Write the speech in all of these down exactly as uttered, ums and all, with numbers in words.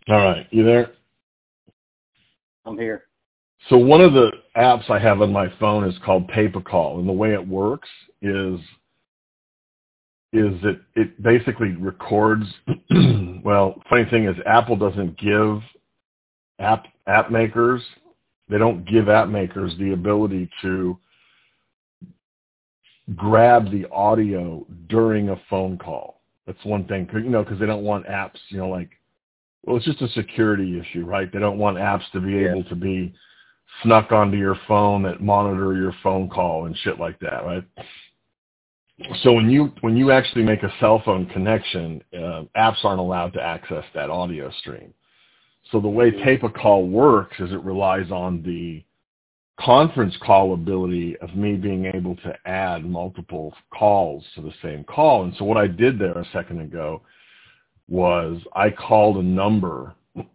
All right, you there? I'm here. So one of the apps I have on my phone is called Pay-Per-Call, and the way it works is is that it basically records. Well, funny thing is, Apple doesn't give app app makers. They don't give app makers the ability to grab the audio during a phone call. That's one thing, you know, because they don't want apps, you know, like, well, it's just a security issue, right? They don't want apps to be Yeah. able to be snuck onto your phone that monitor your phone call and shit like that, right? So when you when you actually make a cell phone connection, uh, apps aren't allowed to access that audio stream. So the way Pay-Per-Call works is it relies on the conference call ability of me being able to add multiple calls to the same call. And so what I did there a second ago was I called a number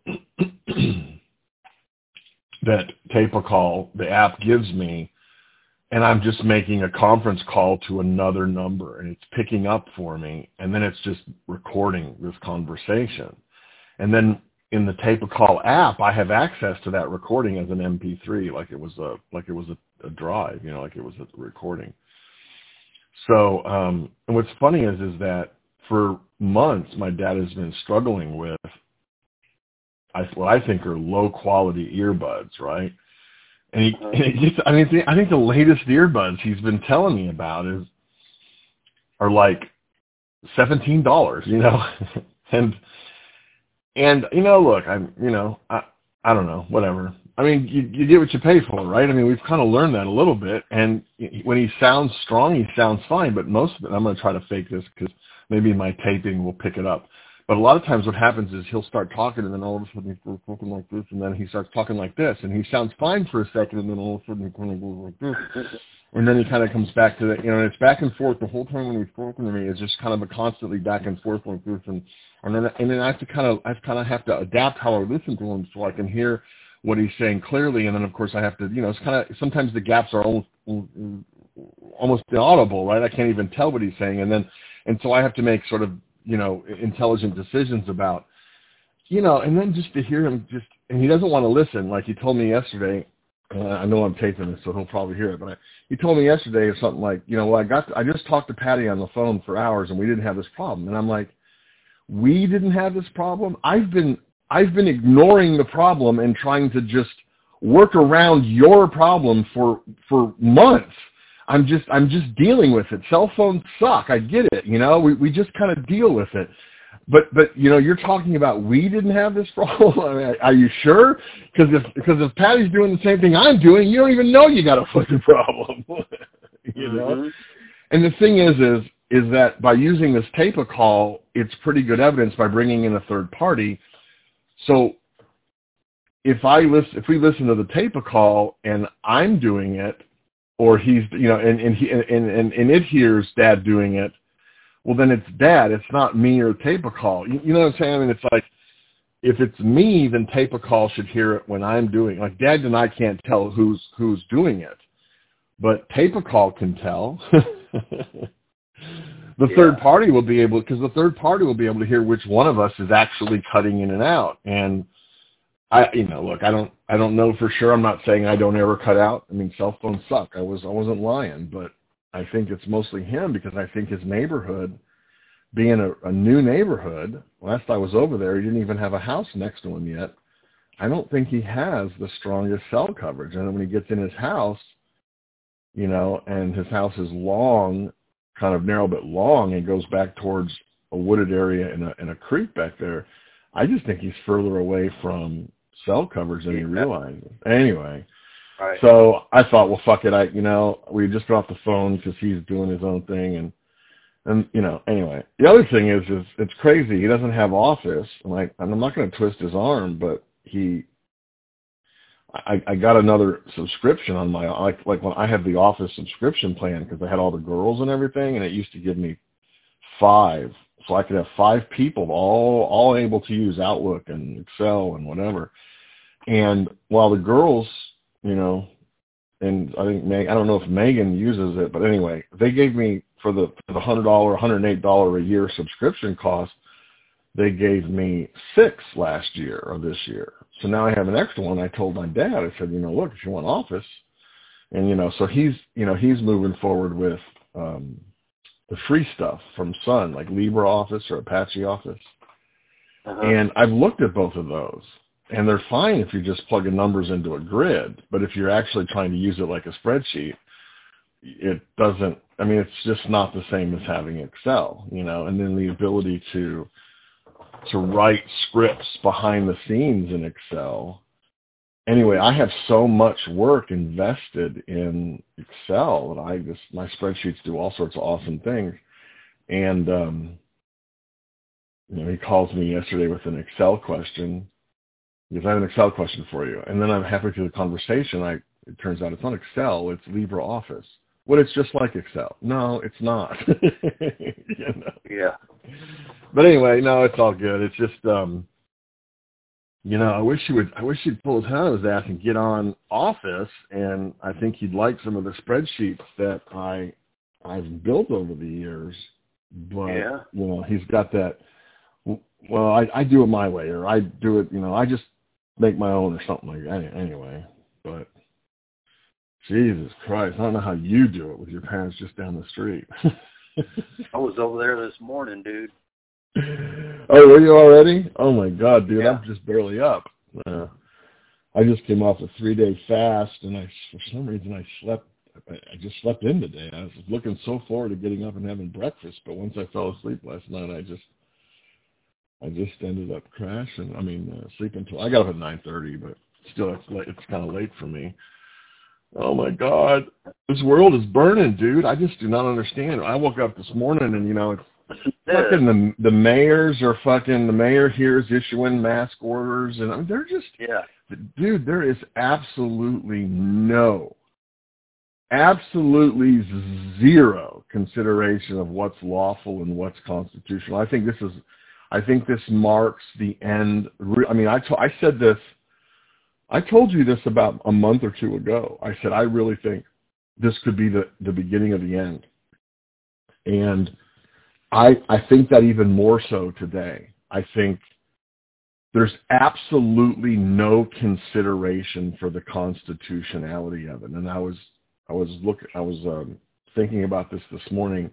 that Pay-Per-Call, the app gives me, and I'm just making a conference call to another number, and it's picking up for me, and then it's just recording this conversation. And then in the Pay-Per-Call app, I have access to that recording as an M P three, like it was a like it was a, a drive, you know, like it was a recording. So, um, and what's funny is is that for months, my dad has been struggling with I, what I think are low quality earbuds, right? And he, and he just, I mean, I think the latest earbuds he's been telling me about is are like seventeen dollars, you know, and and you know, look, I'm, you know, I I don't know, whatever. I mean, you you get what you pay for, right? I mean, we've kind of learned that a little bit. And when he sounds strong, he sounds fine. But most of it, I'm going to try to fake this because maybe my taping will pick it up. But a lot of times what happens is he'll start talking, and then all of a sudden he's talking like this, and then he starts talking like this, and he sounds fine for a second, and then all of a sudden he kind of goes like this. And then he kind of comes back to that, you know, and it's back and forth the whole time when he's talking to me. It's just kind of a constantly back and forth like this, and and then and then I have to kind of I kind of have to adapt how I listen to him so I can hear what he's saying clearly, and then of course I have to, you know, it's kind of sometimes the gaps are almost almost inaudible, right? I can't even tell what he's saying, and then and so I have to make sort of, you know, intelligent decisions about, you know, and then just to hear him just, and he doesn't want to listen. Like he told me yesterday, uh, I know I'm taping this, so he'll probably hear it, but I, he told me yesterday or something like, you know, well, I got, to, I just talked to Patty on the phone for hours and we didn't have this problem. And I'm like, we didn't have this problem? I've been, I've been ignoring the problem and trying to just work around your problem for, for months. I'm just I'm just dealing with it. Cell phones suck. I get it. You know, we we just kind of deal with it. But but you know, you're talking about we didn't have this problem. I mean, are you sure? Because if because if Patty's doing the same thing I'm doing, you don't even know you got a fucking problem. You know. Mm-hmm. And the thing is is is that by using this Pay-Per-Call, it's pretty good evidence by bringing in a third party. So if I listen, if we listen to the Pay-Per-Call and I'm doing it, or he's, you know, and and, he, and and and it hears Dad doing it, well, then it's Dad. It's not me or Pay-Per-Call. You, you know what I'm saying? I mean, it's like, if it's me, then Pay-Per-Call should hear it when I'm doing it. Like, Dad and I can't tell who's who's doing it, but Pay-Per-Call can tell. The yeah. third party will be able, because the third party will be able to hear which one of us is actually cutting in and out. And I, you know, look, I don't, I don't know for sure. I'm not saying I don't ever cut out. I mean, cell phones suck. I was, I wasn't lying, but I think it's mostly him because I think his neighborhood, being a, a new neighborhood, last I was over there, he didn't even have a house next to him yet. I don't think he has the strongest cell coverage. And then when he gets in his house, you know, and his house is long, kind of narrow but long, and goes back towards a wooded area and a, and a creek back there, I just think he's further away from cell coverage than he realizes. Anyway, right. So I thought, well, fuck it. I, you know, we just got off the phone because he's doing his own thing, and and you know, anyway. The other thing is, is it's crazy. He doesn't have Office. I'm like, I'm not going to twist his arm, but he, I, I got another subscription on my, like, like when I have the Office subscription plan because I had all the girls and everything, and it used to give me five. So I could have five people all all able to use Outlook and Excel and whatever. And while the girls, you know, and I think Meg, I don't know if Megan uses it, but anyway, they gave me for the for the hundred dollar, hundred eight dollar a year subscription cost. they gave me six last year or this year. So now I have an extra one. I told my dad, I said, you know, look, if you want Office, and, you know, so he's, you know, he's moving forward with um, the free stuff from Sun, like LibreOffice or Apache Office. Uh-huh. And I've looked at both of those, and they're fine if you're just plugging numbers into a grid. But if you're actually trying to use it like a spreadsheet, it doesn't, I mean, it's just not the same as having Excel, you know, and then the ability to to write scripts behind the scenes in Excel. Anyway, I have so much work invested in Excel that I just, my spreadsheets do all sorts of awesome things. And, um, you know, he calls me yesterday with an Excel question. He goes, I have an Excel question for you. And then I'm halfway through the conversation, I, it turns out it's not Excel, it's LibreOffice. Well, it's just like Excel. No, it's not. You know? Yeah. But anyway, no, it's all good. It's just, um, you know, I wish he would. I wish he'd pull his head out of his ass and get on Office. And I think he'd like some of the spreadsheets that I I've built over the years. But yeah. you know, he's got that. Well, I, I do it my way, or I do it. You know, I just make my own, or something like that. Anyway, but. Jesus Christ, I don't know how you do it with your parents just down the street. I was over there this morning, dude. Oh, were you already? Oh, my God, dude, yeah. I'm just barely up. Uh, I just came off a three-day fast, and I, for some reason I slept. I, I just slept in today. I was looking so forward to getting up and having breakfast, but once I fell asleep last night, I just I just ended up crashing. I mean, uh, sleeping until I got up at nine thirty, but still, it's late, it's kind of late for me. Oh, my God. This world is burning, dude. I just do not understand. I woke up this morning and, you know, it's fucking the the mayors are fucking, the mayor here is issuing mask orders. And I mean, they're just, yeah. Dude, there is absolutely no, absolutely zero consideration of what's lawful and what's constitutional. I think this is, I think this marks the end. I mean, I, to, I said this, I told you this about a month or two ago. I said, I really think this could be the, the beginning of the end. And I I think that even more so today. I think there's absolutely no consideration for the constitutionality of it. And I was I was look I was um, thinking about this this morning.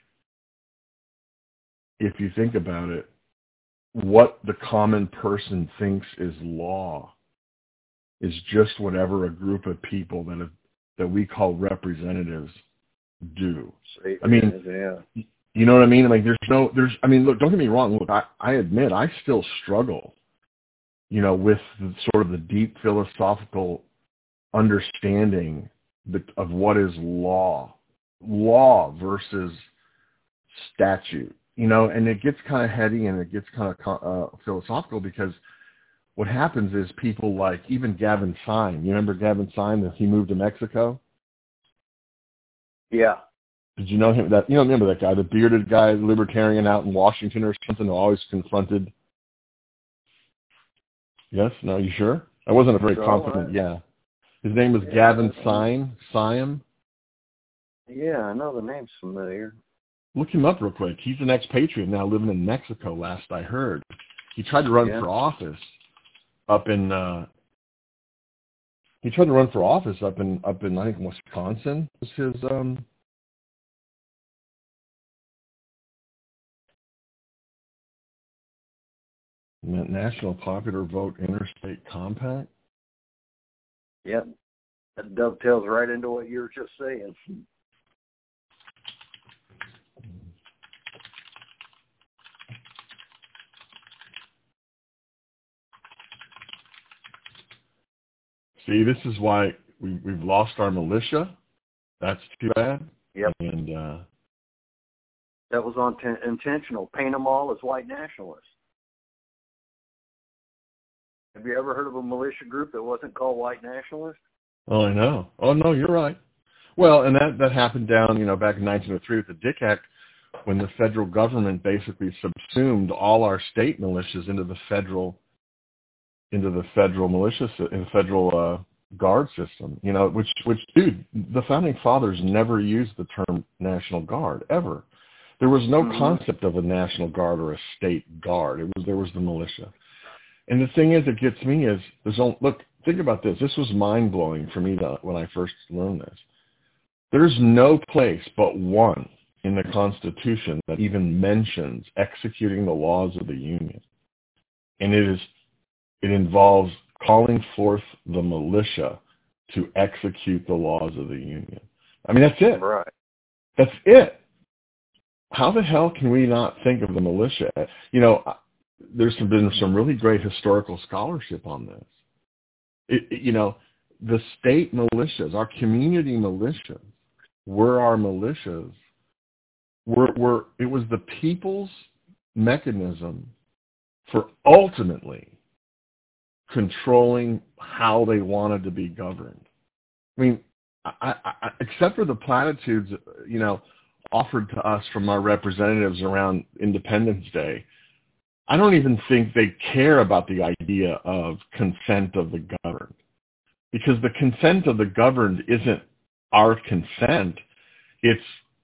If you think about it, what the common person thinks is law is just whatever a group of people that have, that we call representatives do. I mean, yeah. You know what I mean? Like, there's no, there's, I mean, look, don't get me wrong. Look, I, I admit I still struggle, you know, with the, sort of the deep philosophical understanding of what is law, law versus statute, you know, and it gets kind of heady and it gets kind of uh, philosophical because what happens is people like even Gavin Sine. You remember Gavin Sine that he moved to Mexico? Yeah. Did you know him? That you don't remember that guy, the bearded guy, libertarian out in Washington or something, who always confronted. Yes? No? You sure? I wasn't a very so, confident. uh, Yeah. His name was yeah, Gavin Sine. Sine. Yeah, I know the name's familiar. Look him up real quick. He's an expatriate now, living in Mexico. Last I heard, he tried to run yeah. for office up in. Uh, he tried to run for office up in up in I think Wisconsin. Was his um. National Popular Vote Interstate Compact? Yep. That dovetails right into what you were just saying. See, this is why we, we've lost our militia. That's too bad. Yep. And uh, that was on t- intentional. Paint them all as white nationalists. Have you ever heard of a militia group that wasn't called white nationalists? Oh, I know. Oh, no, you're right. Well, and that, that happened down, you know, back in nineteen oh three with the Dick Act, when the federal government basically subsumed all our state militias into the federal, into the federal militia, in the federal uh, guard system. You know, which, which, dude, the founding fathers never used the term National Guard ever. There was no mm-hmm. concept of a National Guard or a state guard. It was there was the militia. And the thing is, that gets me is there's only, look, think about this. This was mind blowing for me to, when I first learned this. There's no place but one in the Constitution that even mentions executing the laws of the Union, and it is it involves calling forth the militia to execute the laws of the Union. I mean, that's it. Right. That's it. How the hell can we not think of the militia? You know, there's been some really great historical scholarship on this. It, it, you know, the state militias, our community militias, were our militias. Were, were, it was the people's mechanism for ultimately controlling how they wanted to be governed. I mean, I, I, except for the platitudes, you know, offered to us from our representatives around Independence Day, I don't even think they care about the idea of consent of the governed, because the consent of the governed isn't our consent. It's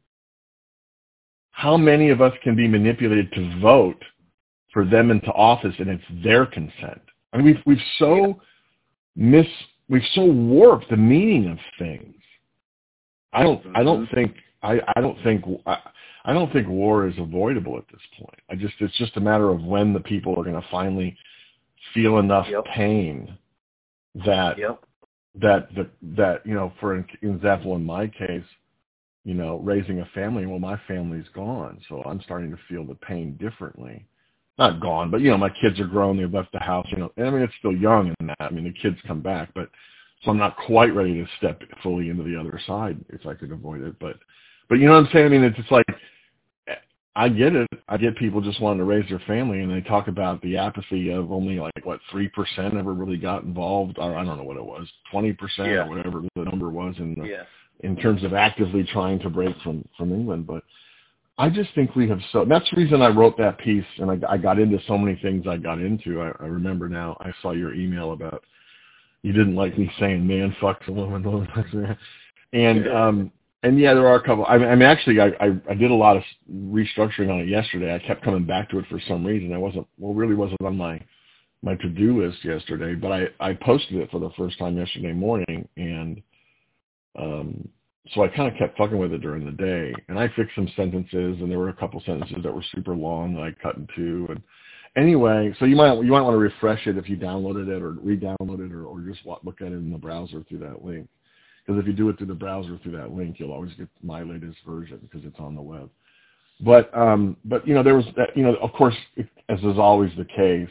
how many of us can be manipulated to vote for them into office, and it's their consent. I mean, we've we've so mis we've so warped the meaning of things. I don't I don't think I, I don't think I, I don't think war is avoidable at this point. I just it's just a matter of when the people are going to finally feel enough yep. pain that yep. that the that you know, for example, in my case, you know, raising a family, well, my family's gone, so I'm starting to feel the pain differently. Not gone, but, you know, my kids are grown. They've left the house, you know. And I mean, it's still young in that. I mean, the kids come back, but so I'm not quite ready to step fully into the other side if I could avoid it. But, but you know what I'm saying? I mean, it's just like, I get it. I get people just wanting to raise their family, and they talk about the apathy of only like, what, three percent ever really got involved, or I don't know what it was, twenty percent yeah. or whatever the number was in the, yeah. in terms of actively trying to break from, from England. But I just think we have so, that's the reason I wrote that piece, and I, I got into so many things I got into. I, I remember now, I saw your email about, you didn't like me saying man fucks a woman, woman fucks a man. And, um, and yeah, there are a couple, I mean, I mean actually, I, I, I did a lot of restructuring on it yesterday. I kept coming back to it for some reason. I wasn't, well, really wasn't on my, my to-do list yesterday, but I, I posted it for the first time yesterday morning, and, um, so I kind of kept fucking with it during the day, and I fixed some sentences, and there were a couple sentences that were super long that I cut in two. And anyway, so you might you might want to refresh it if you downloaded it or re-download it, or, or just look at it in the browser through that link. Because if you do it through the browser through that link, you'll always get my latest version because it's on the web. But um, but you know, there was that, you know, of course, as is always the case,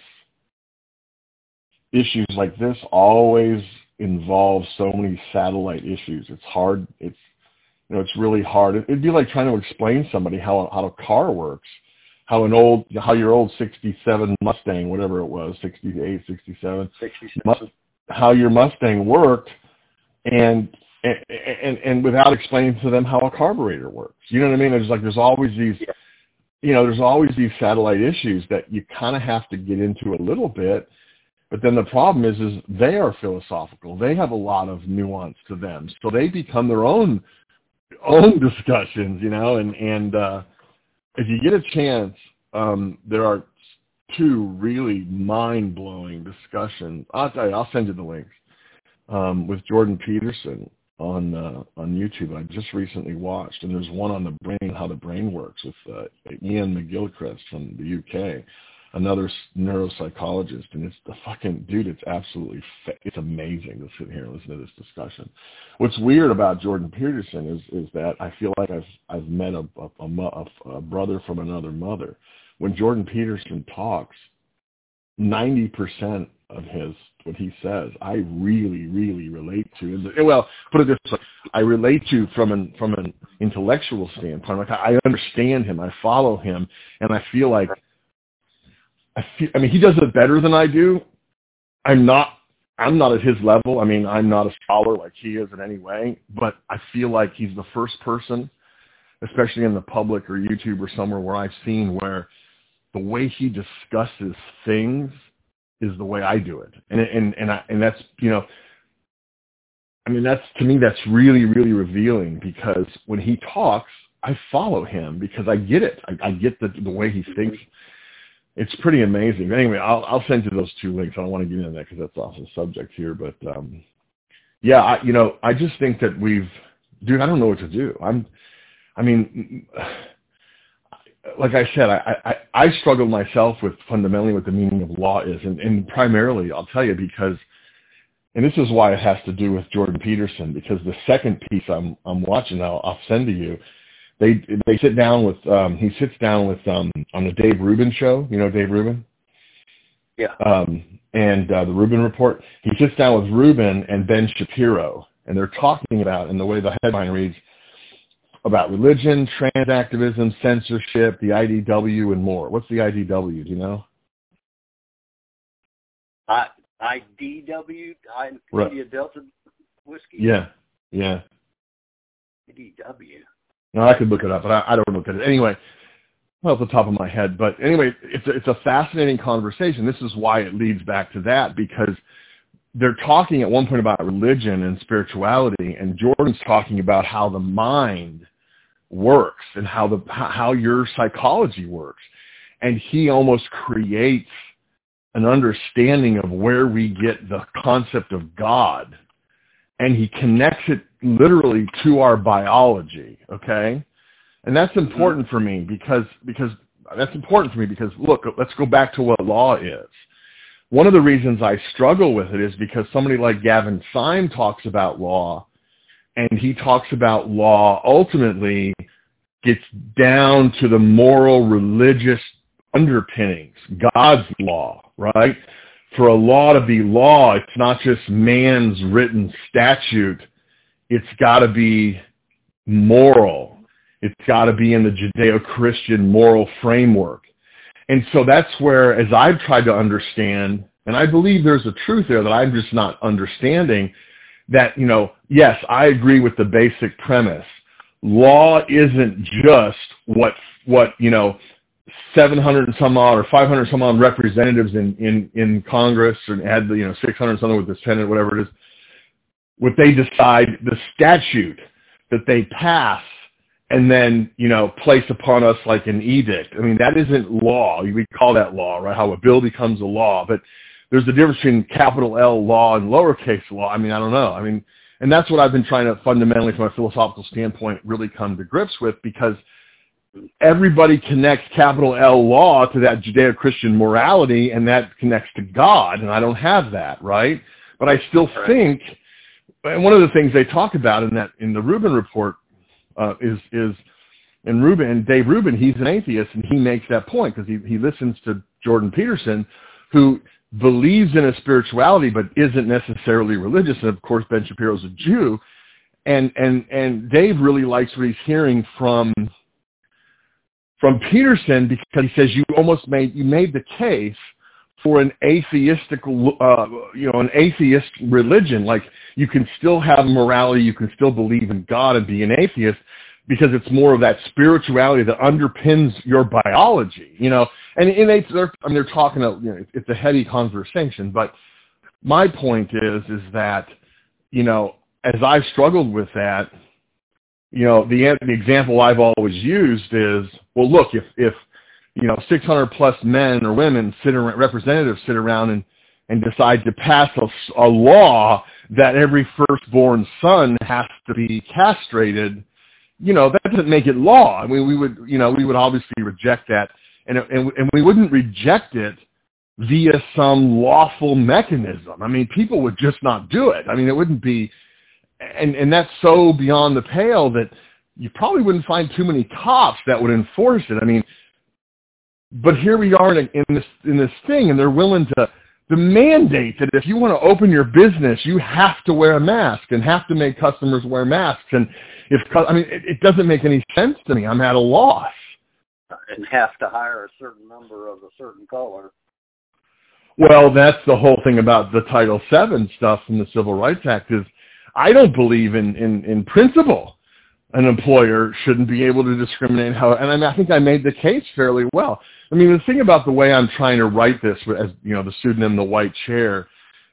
issues like this always involve so many satellite issues. It's hard. It's, you know, it's really hard. It'd be like trying to explain to somebody how how a car works, how an old, how your old sixty-seven Mustang, whatever it was, sixty-eight, sixty-seven, sixty-seven. how your Mustang worked, and and and without explaining to them how a carburetor works. You know what I mean? There's like there's always these, yeah. you know, there's always these satellite issues that you kind of have to get into a little bit. But then the problem is, is they are philosophical. They have a lot of nuance to them, so they become their own own discussions, you know. And and uh, if you get a chance, um, there are two really mind blowing discussions. I'll tell you, I'll send you the links um, with Jordan Peterson on uh, on YouTube. I just recently watched, and there's one on the brain, how the brain works, with uh, Ian McGilchrist from the U K. Another neuropsychologist, and it's the fucking dude. It's absolutely, fa- it's amazing to sit here and listen to this discussion. What's weird about Jordan Peterson is is that I feel like I've I've met a a, a, a brother from another mother. When Jordan Peterson talks, ninety percent of his what he says, I really really relate to. And, well, put it this way, I relate to from an from an intellectual standpoint. Like I understand him, I follow him, and I feel like. I feel, I mean, he does it better than I do. I'm not, I'm not at his level. I mean, I'm not a scholar like he is in any way, but I feel like he's the first person, especially in the public or YouTube or somewhere, where I've seen where the way he discusses things is the way I do it. And, and, and I, and that's, you know, I mean, that's, to me, that's really, really revealing, because when he talks, I follow him because I get it. I, I get the the way he thinks. It's pretty amazing. Anyway, I'll I'll send you those two links. I don't want to get into that because that's also the subject here. But um, yeah, I, you know, I just think that we've, dude, I don't know what to do. I'm, I mean, like I said, I I, I struggle myself with fundamentally what the meaning of law is, and, and primarily, I'll tell you, because, and this is why it has to do with Jordan Peterson, because the second piece I'm I'm watching, I'll, I'll send to you. They they sit down with um, he sits down with um, on the Dave Rubin show. You know Dave Rubin? Yeah. Um, and uh, the Rubin Report. He sits down with Rubin and Ben Shapiro, and they're talking about, and the way the headline reads, about religion, trans activism, censorship, the I D W, and more. What's the I D W? Do you know? I I D W, I right. India Delta Whiskey. Yeah, yeah. I D W. No, I could look it up, but I, I don't look at it. Anyway, well, off the top of my head. But anyway, it's a, it's a fascinating conversation. This is why it leads back to that, because they're talking at one point about religion and spirituality, and Jordan's talking about how the mind works and how the how your psychology works. And he almost creates an understanding of where we get the concept of God. And he connects it literally to our biology, okay? And that's important for me because because that's important for me because, look, let's go back to what law is. One of the reasons I struggle with it is because somebody like Gavin Syme talks about law, and he talks about law ultimately gets down to the moral, religious underpinnings, God's law, right? For a law to be law, it's not just man's written statute. It's got to be moral. It's got to be in the Judeo-Christian moral framework. And so that's where, as I've tried to understand, and I believe there's a truth there that I'm just not understanding, that, you know, yes, I agree with the basic premise. Law isn't just what, what you know, seven hundred and some odd or five hundred some odd representatives in, in, in Congress, and had the, you know, six hundred something with the Senate, whatever it is, what they decide, the statute that they pass and then, you know, place upon us like an edict. I mean, that isn't law. We call that law, right? How a bill becomes a law. But there's a difference between capital L law and lowercase law. I mean, I don't know. I mean, and that's what I've been trying to fundamentally, from a philosophical standpoint, really come to grips with, because everybody connects capital L law to that Judeo-Christian morality, and that connects to God, and I don't have that, right? But I still right. think, and one of the things they talk about in that in the Rubin Report uh, is is and Rubin, Dave Rubin, he's an atheist, and he makes that point because he he listens to Jordan Peterson, who believes in a spirituality but isn't necessarily religious, and of course Ben Shapiro's a Jew, and and and Dave really likes what he's hearing from. from Peterson, because he says you almost made you made the case for an atheistic, uh, you know, an atheist religion. Like, you can still have morality, you can still believe in God and be an atheist, because it's more of that spirituality that underpins your biology, you know. And, and they, they're, I mean, they're talking, you know, it's a heady conversation. But my point is, is that, you know, as I've struggled with that, you know, the the example I've always used is, well, look, if, if you know, six hundred plus men or women, sit around, representatives sit around and, and decide to pass a, a law that every firstborn son has to be castrated, you know, that doesn't make it law. I mean, we would, you know, we would obviously reject that, and and, and we wouldn't reject it via some lawful mechanism. I mean, people would just not do it. I mean, it wouldn't be. And and that's so beyond the pale that you probably wouldn't find too many cops that would enforce it. I mean, but here we are in, a, in this in this thing, and they're willing to, to mandate that if you want to open your business, you have to wear a mask and have to make customers wear masks. And if I mean, it, it doesn't make any sense to me. I'm at a loss. And have to hire a certain number of a certain color. Well, that's the whole thing about the Title seven stuff from the Civil Rights Act is, I don't believe in, in, in principle an employer shouldn't be able to discriminate how, and I, mean, I think I made the case fairly well. I mean, the thing about the way I'm trying to write this, as you know, the pseudonym The White Chair,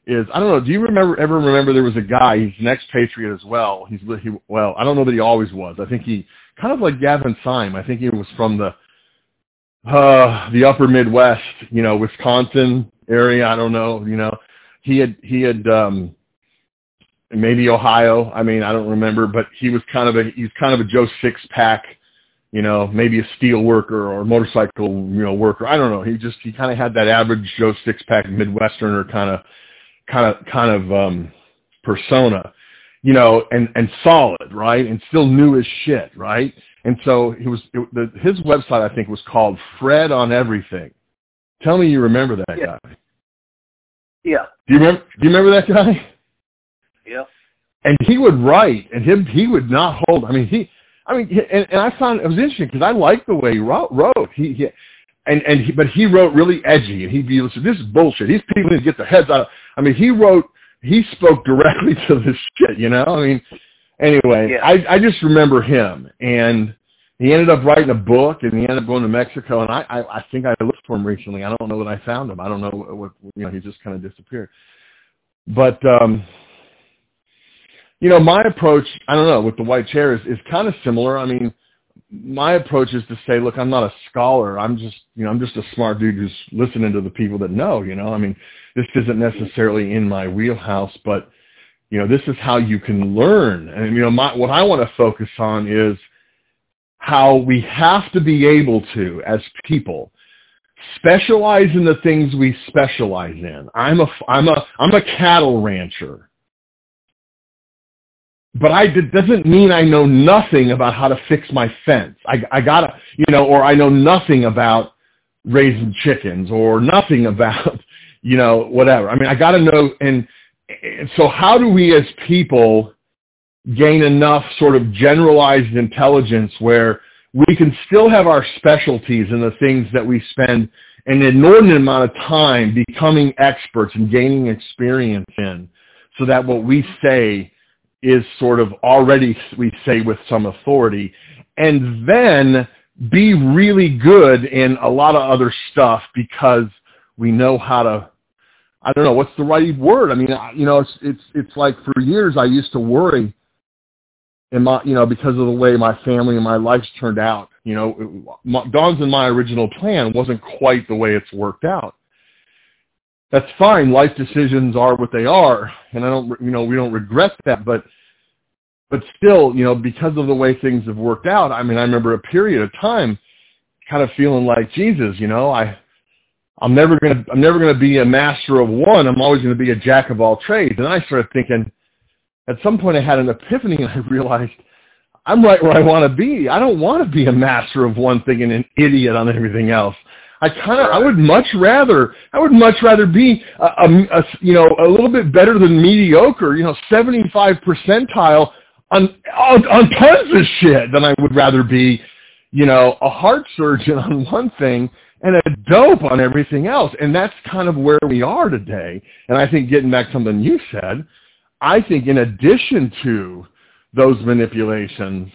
is, I don't know, do you remember ever remember there was a guy, he's an expatriate as well. He's he, well, I don't know that he always was. I think he, kind of like Gavin Syme, I think he was from the uh, the upper Midwest, you know, Wisconsin area, I don't know, you know. He had, he had, um, maybe Ohio, I mean, I don't remember, but he was kind of a, he's kind of a Joe Sixpack, you know, maybe a steel worker or a motorcycle, you know, worker. I don't know. He just, he kind of had that average Joe Sixpack Midwesterner kind of, kind of, kind of, um, persona, you know, and, and solid, right? And still new as shit, right? And so he was, it, the, his website, I think, was called Fred on Everything. Tell me you remember that yeah. guy. Yeah. Do you remember, do you remember that guy? Yeah. And he would write, and him, he would not hold, I mean, he, I mean, and, and I found it was interesting because I liked the way he wrote. wrote. He, he and and he, but he wrote really edgy, and he'd be like, "This is bullshit. These people need to get their heads out." I mean, he wrote, he spoke directly to this shit, you know. I mean, anyway, yeah. I I just remember him, and he ended up writing a book, and he ended up going to Mexico, and I I, I think I looked for him recently. I don't know that I found him. I don't know what, what you know. He just kind of disappeared, but. um You know, my approach, I don't know, with the white chair is, is kind of similar. I mean, my approach is to say, look, I'm not a scholar. I'm just, you know, I'm just a smart dude who's listening to the people that know, you know. I mean, this isn't necessarily in my wheelhouse, but, you know, this is how you can learn. And, you know, my, what I want to focus on is how we have to be able to, as people, specialize in the things we specialize in. I'm a, I'm a, I'm a cattle rancher. But I it doesn't mean I know nothing about how to fix my fence. I, I gotta, you know, or I know nothing about raising chickens or nothing about, you know, whatever. I mean, I gotta know. And, and so how do we as people gain enough sort of generalized intelligence where we can still have our specialties in the things that we spend an inordinate amount of time becoming experts and gaining experience in, so that what we say is sort of already, we say, with some authority, and then be really good in a lot of other stuff because we know how to, I don't know, what's the right word? I mean, you know, it's, it's, it's like for years I used to worry in my, you know, because of the way my family and my life's turned out. You know, it, Dawn's and my original plan wasn't quite the way it's worked out. That's fine. Life decisions are what they are, and I don't, you know, we don't regret that. But, but still, you know, because of the way things have worked out, I mean, I remember a period of time, kind of feeling like Jesus. You know, I, I'm never gonna, I'm never gonna be a master of one. I'm always gonna be a jack of all trades. And I started thinking, at some point, I had an epiphany, and I realized I'm right where I want to be. I don't want to be a master of one thing and an idiot on everything else. I kind of, I would much rather, I would much rather be, a, a, a, you know, a little bit better than mediocre, you know, seventy-five percentile on, on, on tons of shit than I would rather be, you know, a heart surgeon on one thing and a dope on everything else. And that's kind of where we are today. And I think getting back to something you said, I think in addition to those manipulations,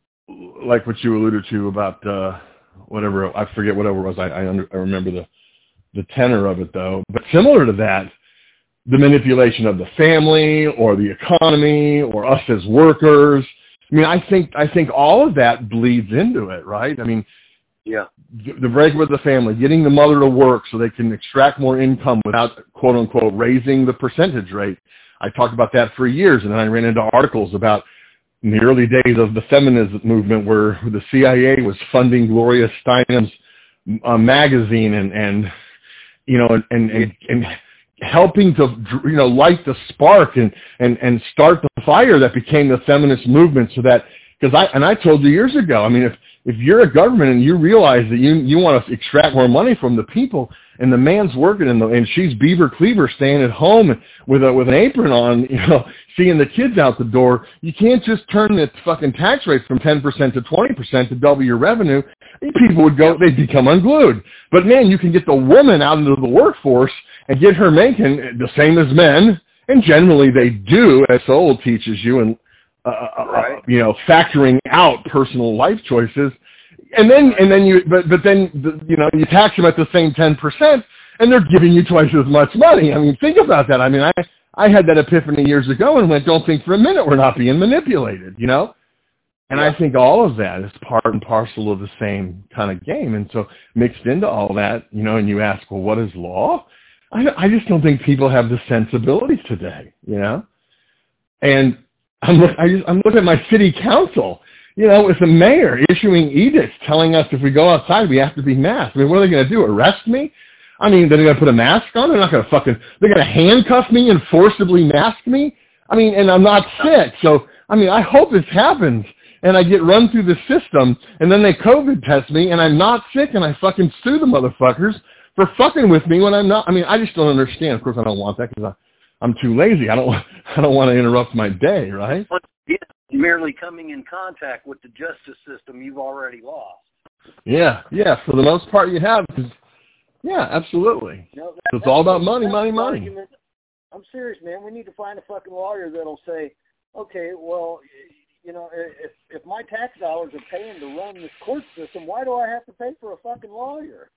like what you alluded to about, uh, whatever, I forget whatever it was, I, I, under, I remember the, the tenor of it though, but similar to that, the manipulation of the family or the economy or us as workers. I mean, I think, I think all of that bleeds into it, right? I mean, yeah, the break with the family, getting the mother to work so they can extract more income without, quote unquote, raising the percentage rate. I talked about that for years, and then I ran into articles about in the early days of the feminist movement where the C I A was funding Gloria Steinem's uh, magazine and, and, you know, and, and, and, and helping to, you know, light the spark and, and, and start the fire that became the feminist movement. So that, because I, and I told you years ago, I mean, if, if you're a government and you realize that you, you want to extract more money from the people, and the man's working and, the, and she's Beaver Cleaver staying at home with a, with an apron on, you know, seeing the kids out the door, you can't just turn the fucking tax rate from ten percent to twenty percent to double your revenue. People would go, they'd become unglued. But man, you can get the woman out into the workforce and get her making the same as men, and generally they do, as Soul teaches you, and uh, right. uh, you know, factoring out personal life choices. And then, and then you, but, but then, the, you know, you tax them at the same ten percent, and they're giving you twice as much money. I mean, think about that. I mean, I, I had that epiphany years ago and went, don't think for a minute we're not being manipulated, you know? And yeah. I think all of that is part and parcel of the same kind of game. And so mixed into all that, you know, and you ask, well, what is law? I, I just don't think people have the sensibilities today, you know? And I'm, I just, I'm looking at my city council, you know, with the mayor issuing edicts telling us if we go outside, we have to be masked. I mean, what are they going to do, arrest me? I mean, they're going to put a mask on? They're not going to fucking, they're going to handcuff me and forcibly mask me? I mean, and I'm not sick. So, I mean, I hope this happens and I get run through the system and then they COVID test me and I'm not sick and I fucking sue the motherfuckers for fucking with me when I'm not. I mean, I just don't understand. Of course, I don't want that because I'm too lazy. I don't, I don't want to interrupt my day, right? Yeah, merely coming in contact with the justice system, you've already lost. Yeah, yeah. For the most part, you have. Yeah, absolutely. You know, that, so it's all about money, money, money. Argument. I'm serious, man. We need to find a fucking lawyer that'll say, okay, well, you know, if if my tax dollars are paying to run this court system, why do I have to pay for a fucking lawyer?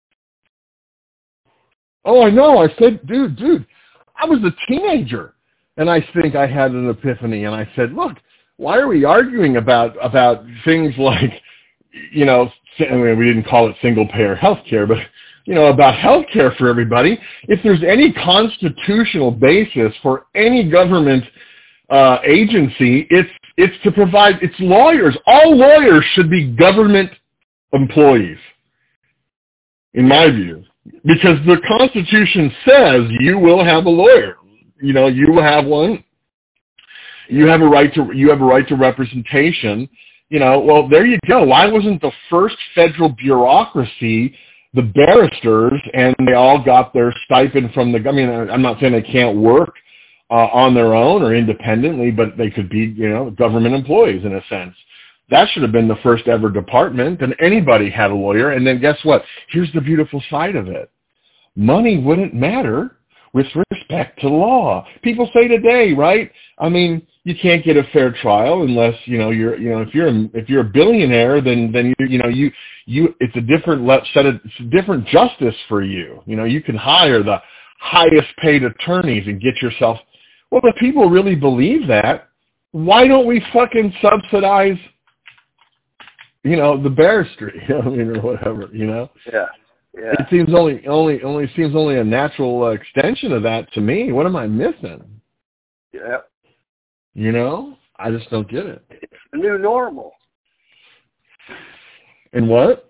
Oh, I know. I said, dude, dude, I was a teenager, and I think I had an epiphany, and I said, look, why are we arguing about about things like, you know, I mean, we didn't call it single-payer health care, but, you know, about health care for everybody. If there's any constitutional basis for any government uh, agency, it's it's to provide, it's lawyers. All lawyers should be government employees, in my view, because the Constitution says you will have a lawyer. You know, you will have one. You have a right to you have a right to representation. You know, well, there you go. Why wasn't the first federal bureaucracy the barristers, and they all got their stipend from the, I mean, I'm not saying they can't work uh, on their own or independently, but they could be, you know, government employees in a sense. That should have been the first ever department, and anybody had a lawyer. And then guess what? Here's the beautiful side of it. Money wouldn't matter with respect to law. People say today, right? I mean, you can't get a fair trial unless, you know, you're, you know, if you're, a, if you're a billionaire, then, then you, you know, you, you, it's a different set of, it's a different justice for you. You know, you can hire the highest paid attorneys and get yourself, well, if people really believe that, why don't we fucking subsidize, you know, the barristry, I mean, or whatever, you know? Yeah. Yeah. It seems only, only, only seems only a natural uh, extension of that to me. What am I missing? Yeah. You know, I just don't get it. It's the new normal. And what?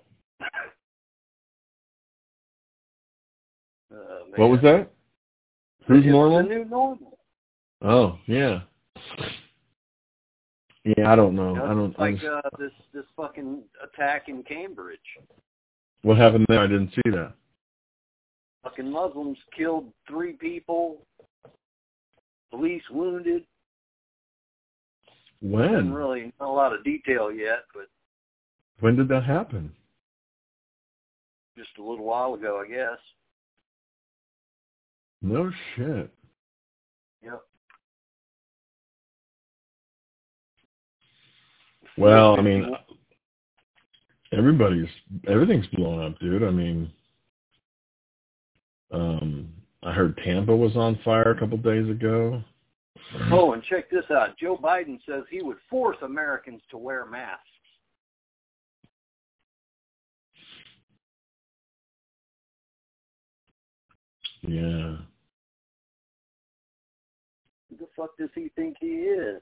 Uh, what was that? Who's it's normal? The new normal. Oh, yeah. Yeah, I don't know. You know, I don't. like I just, uh, this this fucking attack in Cambridge. What happened there? I didn't see that. Fucking Muslims killed three people. Police wounded. When? Really, not a lot of detail yet, but when did that happen? Just a little while ago, I guess. No shit. Yep. Well, I mean, everybody's everything's blown up, dude. I mean, um, I heard Tampa was on fire a couple days ago. Oh, and check this out. Joe Biden says he would force Americans to wear masks. Yeah. Who the fuck does he think he is?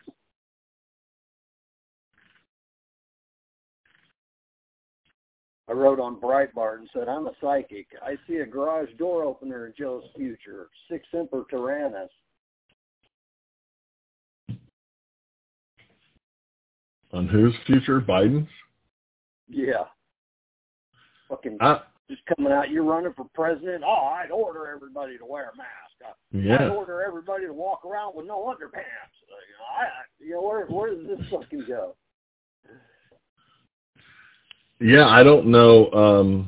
I wrote on Breitbart and said, I'm a psychic. I see a garage door opener in Joe's future. Sic semper tyrannis. On whose future? Biden's? Yeah. Fucking I, just coming out. You're running for president. Oh, I'd order everybody to wear a mask. yeah. I'd order everybody to walk around with no underpants. You know, I, you know where, where does this fucking go? Yeah, I don't know. Um,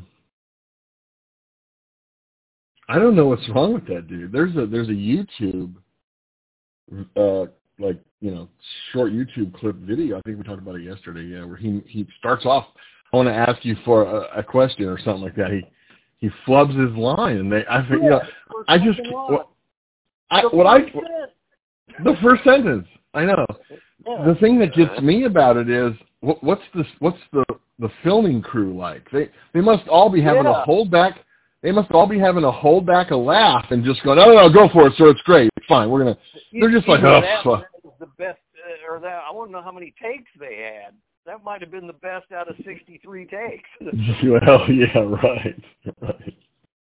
I don't know what's wrong with that dude. There's a there's a YouTube, uh, like you know, short YouTube clip video. I think we talked about it yesterday. Yeah, where he he starts off. I want to ask you for a, a question or something like that. He he flubs his line, and they I think yeah, you know I just what, I, the what I sentence. the first sentence I know Yeah. the thing that gets me about it is what, what's the what's the the filming crew like? They they must all be having yeah. a hold back. They must all be having a hold back, a laugh, and just going, "No, no, no, go for it, sir. It's great. It's fine. We're gonna." They're just like, "Oh, that, fuck." that was the best, uh, or that I want to know how many takes they had. That might have been the best out of sixty-three takes. Well, yeah, right, right.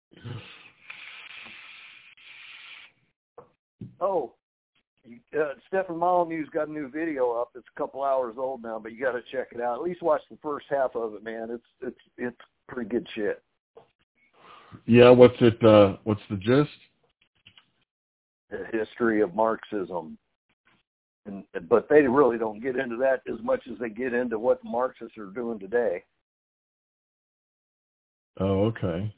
Oh, uh, Stephen Molyneux's got a new video up. It's a couple hours old now, but you got to check it out. At least watch the first half of it, man. It's it's it's pretty good shit. Yeah, what's it? Uh, what's the gist? The history of Marxism, and but they really don't get into that as much as they get into what the Marxists are doing today. Oh, okay.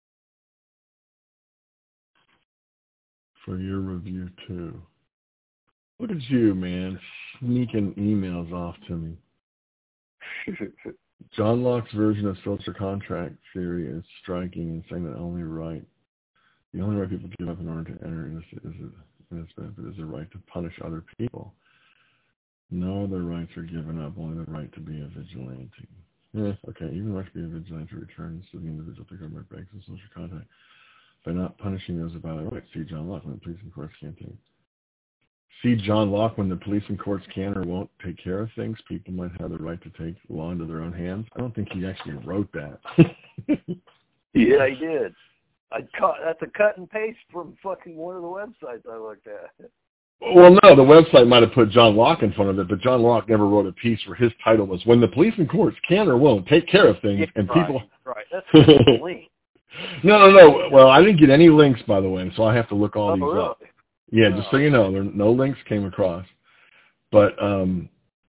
For your review too. Look at you, man, sneaking emails off to me. John Locke's version of social contract theory is striking in saying that only right, the only right people give up in order to enter in this, is a, in this benefit is the right to punish other people. No other rights are given up, only the right to be a vigilante. Yeah, okay, even the right to be a vigilante returns to the individual to government breaks of social contract by not punishing those about their rights. See John Locke when the police and courts can't take. See John Locke when the police and courts can or won't take care of things. People might have the right to take law into their own hands. I don't think he actually wrote that. Yeah, he did. I cut. That's a cut and paste from fucking one of the websites I looked at. Well, no, the website might have put John Locke in front of it, but John Locke never wrote a piece where his title was "When the Police and Courts Can or Won't Take Care of Things," Yeah, and right, people. Right. That's the link. No, no, no. Well, I didn't get any links, by the way, so I have to look all Oh, these really? up. Yeah, Oh. just so you know, there no links came across. But um,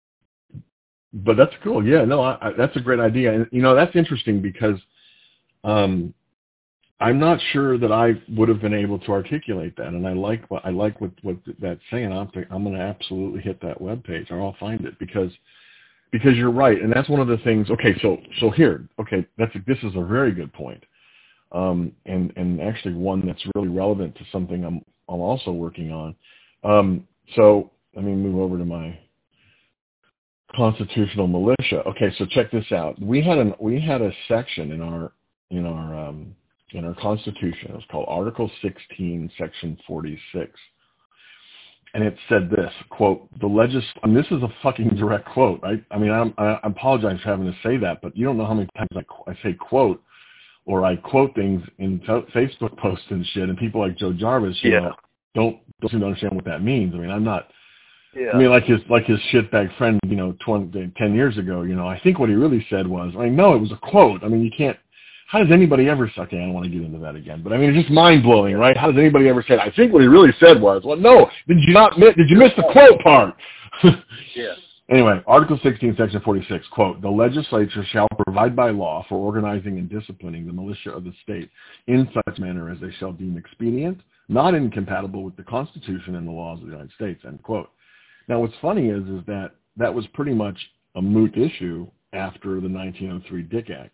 but that's cool. Yeah, no, I, I, that's a great idea, and you know that's interesting because um, I'm not sure that I would have been able to articulate that, and I like what I like what what that's saying. I'm th- I'm going to absolutely hit that webpage, or I'll find it because because you're right, and that's one of the things. Okay, so so here, okay, that's a, this is a very good point. Um, and, and actually one that's really relevant to something I'm, I'm also working on. Um, so let me move over to my constitutional militia. Okay, so check this out. We had an we had a section in our in our um, in our Constitution. It was called Article sixteen, Section forty-six, and it said this quote: "The legis." And this is a fucking direct quote. I I mean I'm, I apologize for having to say that, but you don't know how many times I, I say quote. Or I quote things in to- Facebook posts and shit, and people like Joe Jarvis, you Yeah. know, don't don't seem to understand what that means. I mean, I'm not. Yeah. I mean, like his like his shitbag friend, you know, twenty, ten years ago. You know, I think what he really said was, I mean, no, it was a quote. I mean, you can't. How does anybody ever? Okay, I don't want to get into that again. But I mean, it's just mind blowing, right? How does anybody ever say? I think what he really said was, well, no, did you not? Did you miss the quote part? Yeah. Anyway, Article sixteen, Section forty-six, quote, "The legislature shall provide by law for organizing and disciplining the militia of the state in such manner as they shall deem expedient, not incompatible with the Constitution and the laws of the United States," end quote. Now, what's funny is, is that that was pretty much a moot issue after the nineteen oh three Dick Act.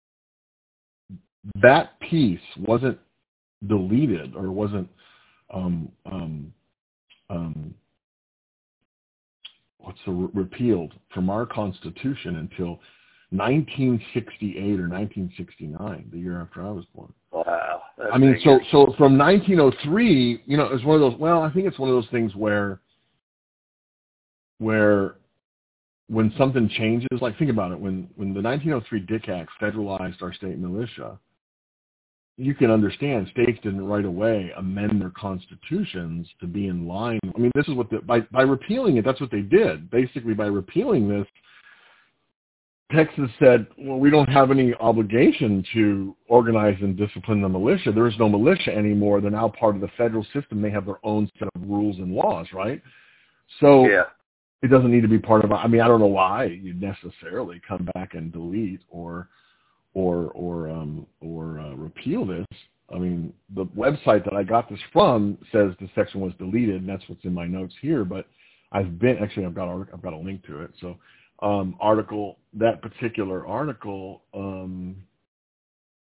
That piece wasn't deleted or wasn't um, um, um, what's the re- repealed from our Constitution until nineteen sixty-eight or nineteen sixty-nine, the year after I was born. Wow. I mean, so so from nineteen oh three, you know, it's one of those. Well, I think it's one of those things where where when something changes, like think about it, when when the nineteen oh three Dick Act federalized our state militia, you can understand states didn't right away amend their constitutions to be in line. I mean, this is what the, by by repealing it, that's what they did. Basically, by repealing this, Texas said, well, we don't have any obligation to organize and discipline the militia. There is no militia anymore. They're now part of the federal system. They have their own set of rules and laws, right? So yeah. it doesn't need to be part of, I mean, I don't know why you'd necessarily come back and delete or or or um, or uh, repeal this. I mean, the website that I got this from says the section was deleted, and that's what's in my notes here. But I've been actually I've got a, I've got a link to it. So um, article that particular article, um,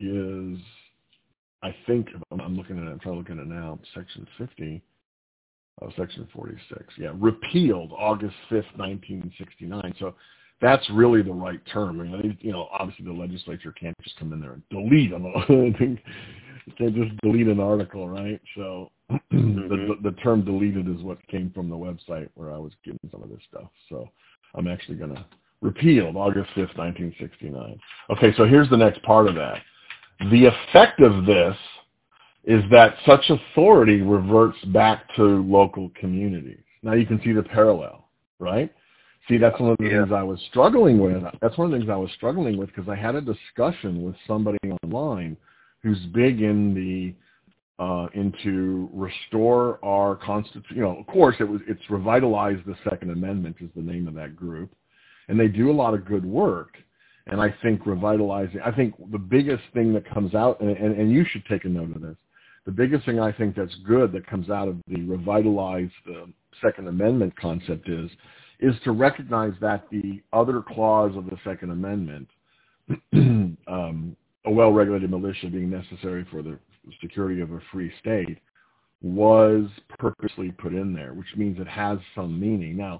is, I think, I'm looking at it, I'm trying to look at it now, Section fifty, oh, Section forty-six, yeah, repealed August fifth, nineteen sixty-nine. So that's really the right term. I mean, you know, obviously the legislature can't just come in there and delete them. You can't just delete an article, right? So mm-hmm. the, the the term deleted is what came from the website where I was getting some of this stuff. So I'm actually going to repealed August fifth, nineteen sixty-nine. Okay, so here's the next part of that. The effect of this is that such authority reverts back to local communities. Now you can see the parallel, right? See, that's one of the yeah. things I was struggling with. That's one of the things I was struggling with because I had a discussion with somebody online who's big in the uh, into restore our constitution. You know, of course, it was it's revitalize the Second Amendment is the name of that group, and they do a lot of good work. And I think revitalizing. I think the biggest thing that comes out, and, and, and you should take a note of this. The biggest thing I think that's good that comes out of the revitalize the Second Amendment concept is is to recognize that the other clause of the Second Amendment. um, a well-regulated militia being necessary for the security of a free state was purposely put in there, which means it has some meaning. Now,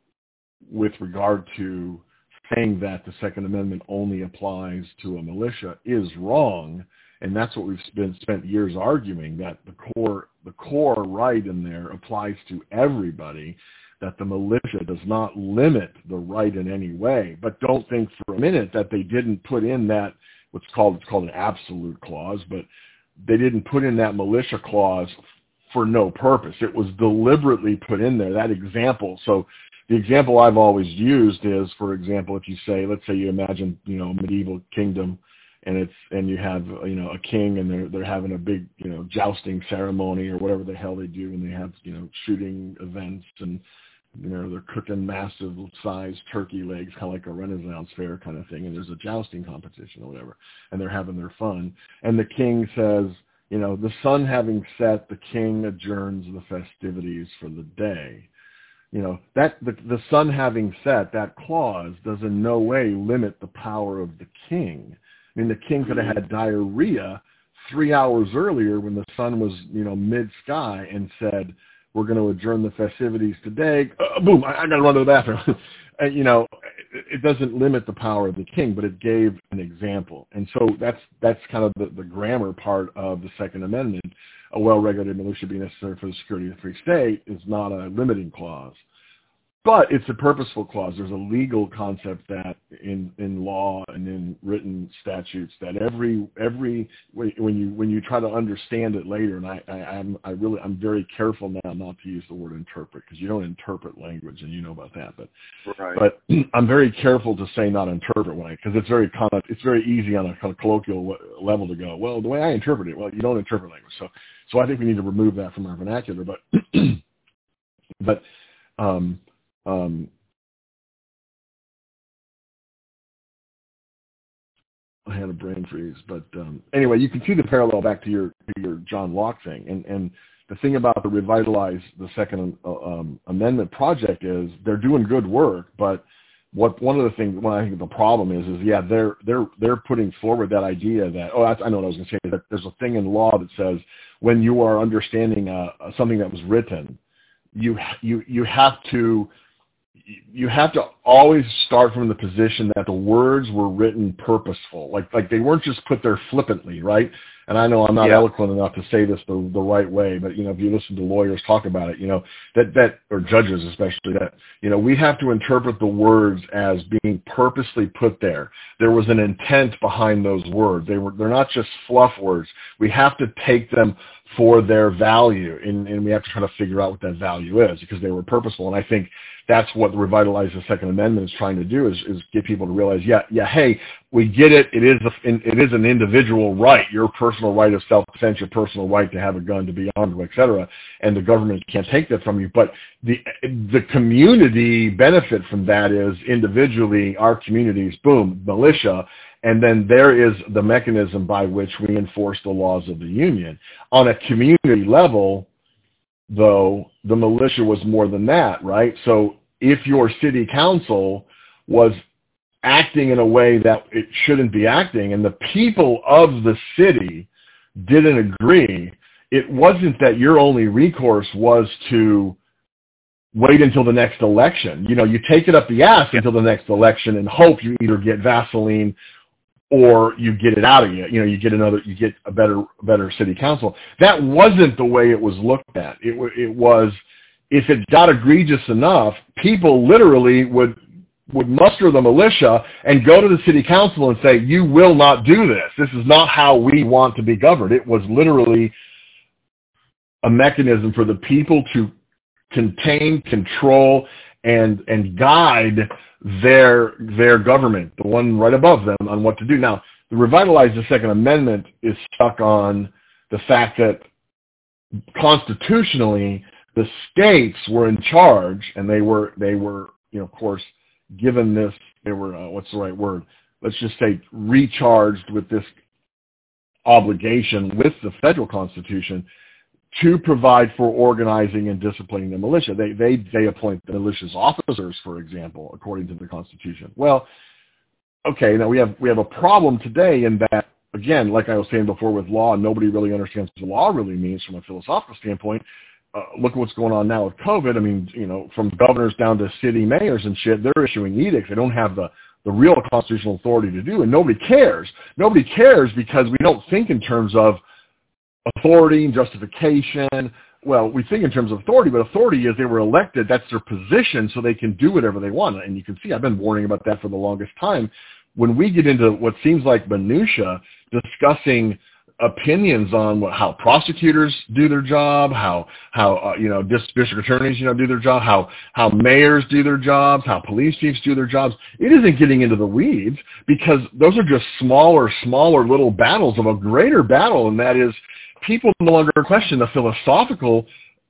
with regard to saying that the Second Amendment only applies to a militia is wrong, and that's what we've been spent years arguing, that the core the core right in there applies to everybody, that the militia does not limit the right in any way. But don't think for a minute that they didn't put in that what's called it's called an absolute clause, but they didn't put in that militia clause for no purpose. It was deliberately put in there, that example. So the example I've always used is, for example, if you say, let's say you imagine, you know, medieval kingdom, and it's and you have, you know, a king, and they're they're having a big, you know, jousting ceremony or whatever the hell they do, and they have, you know, shooting events, and you know, they're cooking massive sized turkey legs, kind of like a Renaissance fair kind of thing. And there's a jousting competition or whatever, and they're having their fun. And the king says, you know, the sun having set, the king adjourns the festivities for the day. You know, that the, the sun having set, that clause does in no way limit the power of the king. I mean, the king could have had diarrhea three hours earlier when the sun was, you know, mid-sky and said, we're going to adjourn the festivities today. Uh, boom, I, I got to run to the bathroom. And, you know, it, it doesn't limit the power of the king, but it gave an example. And so that's that's kind of the, the grammar part of the Second Amendment. A well-regulated militia being necessary for the security of the free state is not a limiting clause. But it's a purposeful clause. There's a legal concept that in, in law and in written statutes that every every when you when you try to understand it later, and I, I I'm I really I'm very careful now not to use the word interpret, because you don't interpret language, and you know about that. But right. but I'm very careful to say not interpret when I because it's very kind of it's very easy on a kind of colloquial level to go, well, the way I interpret it, well, you don't interpret language. So so I think we need to remove that from our vernacular. But but um. Um, I had a brain freeze, but um, anyway, you can see the parallel back to your to your John Locke thing, and and the thing about the revitalize the Second uh, um, Amendment project is they're doing good work, but what one of the things, one I think the problem is, is yeah, they're they're they're putting forward that idea that oh, that's, I know what I was going to say, that there's a thing in law that says when you are understanding uh, something that was written, you you you have to. You have to always start from the position that the words were written purposeful, like like they weren't just put there flippantly, right? And I know I'm not yeah. eloquent enough to say this the the right way, but you know, if you listen to lawyers talk about it, you know that that or judges especially, that you know we have to interpret the words as being purposely put there. There was an intent behind those words. They were they're not just fluff words. We have to take them for their value, and, and we have to try to figure out what that value is because they were purposeful. And I think that's what the Revitalize the Second Amendment is trying to do, is, is get people to realize, yeah, yeah, hey, we get it. It is a, it is an individual right, your personal right of self-defense, your personal right to have a gun, to be armed, et cetera, and the government can't take that from you. But the the community benefit from that is individually, our communities, boom, militia, and then there is the mechanism by which we enforce the laws of the Union. On a community level, though, the militia was more than that, right? So if your city council was acting in a way that it shouldn't be acting, and the people of the city didn't agree, it wasn't that your only recourse was to wait until the next election. You know, you take it up the ass until the next election and hope you either get Vaseline or you get it out of you. You know, you get another, you get a better, better city council. That wasn't the way it was looked at. It, it was, if it got egregious enough, people literally would would muster the militia and go to the city council and say, you will not do this. This is not how we want to be governed. It was literally a mechanism for the people to contain, control, and and guide their their government, the one right above them, on what to do. Now, the Revitalize the Second Amendment is stuck on the fact that constitutionally the states were in charge, and they were they were you know of course given this, they were uh, what's the right word? Let's just say recharged with this obligation with the federal Constitution to provide for organizing and disciplining the militia. They they they appoint the militia's officers, for example, according to the Constitution. Well, okay, now we have we have a problem today in that, again, like I was saying before with law, nobody really understands what law really means from a philosophical standpoint. Uh, look at what's going on now with COVID. I mean, you know, from governors down to city mayors and shit, they're issuing edicts. They don't have the the real constitutional authority to do, and nobody cares. Nobody cares because we don't think in terms of authority and justification. Well, we think in terms of authority, but authority is they were elected. That's their position, so they can do whatever they want. And you can see I've been warning about that for the longest time. When we get into what seems like minutia, discussing opinions on what, how prosecutors do their job, how how uh, you know district attorneys you know do their job, how how mayors do their jobs, how police chiefs do their jobs, it isn't getting into the weeds, because those are just smaller, smaller little battles of a greater battle, and that is people no longer question the philosophical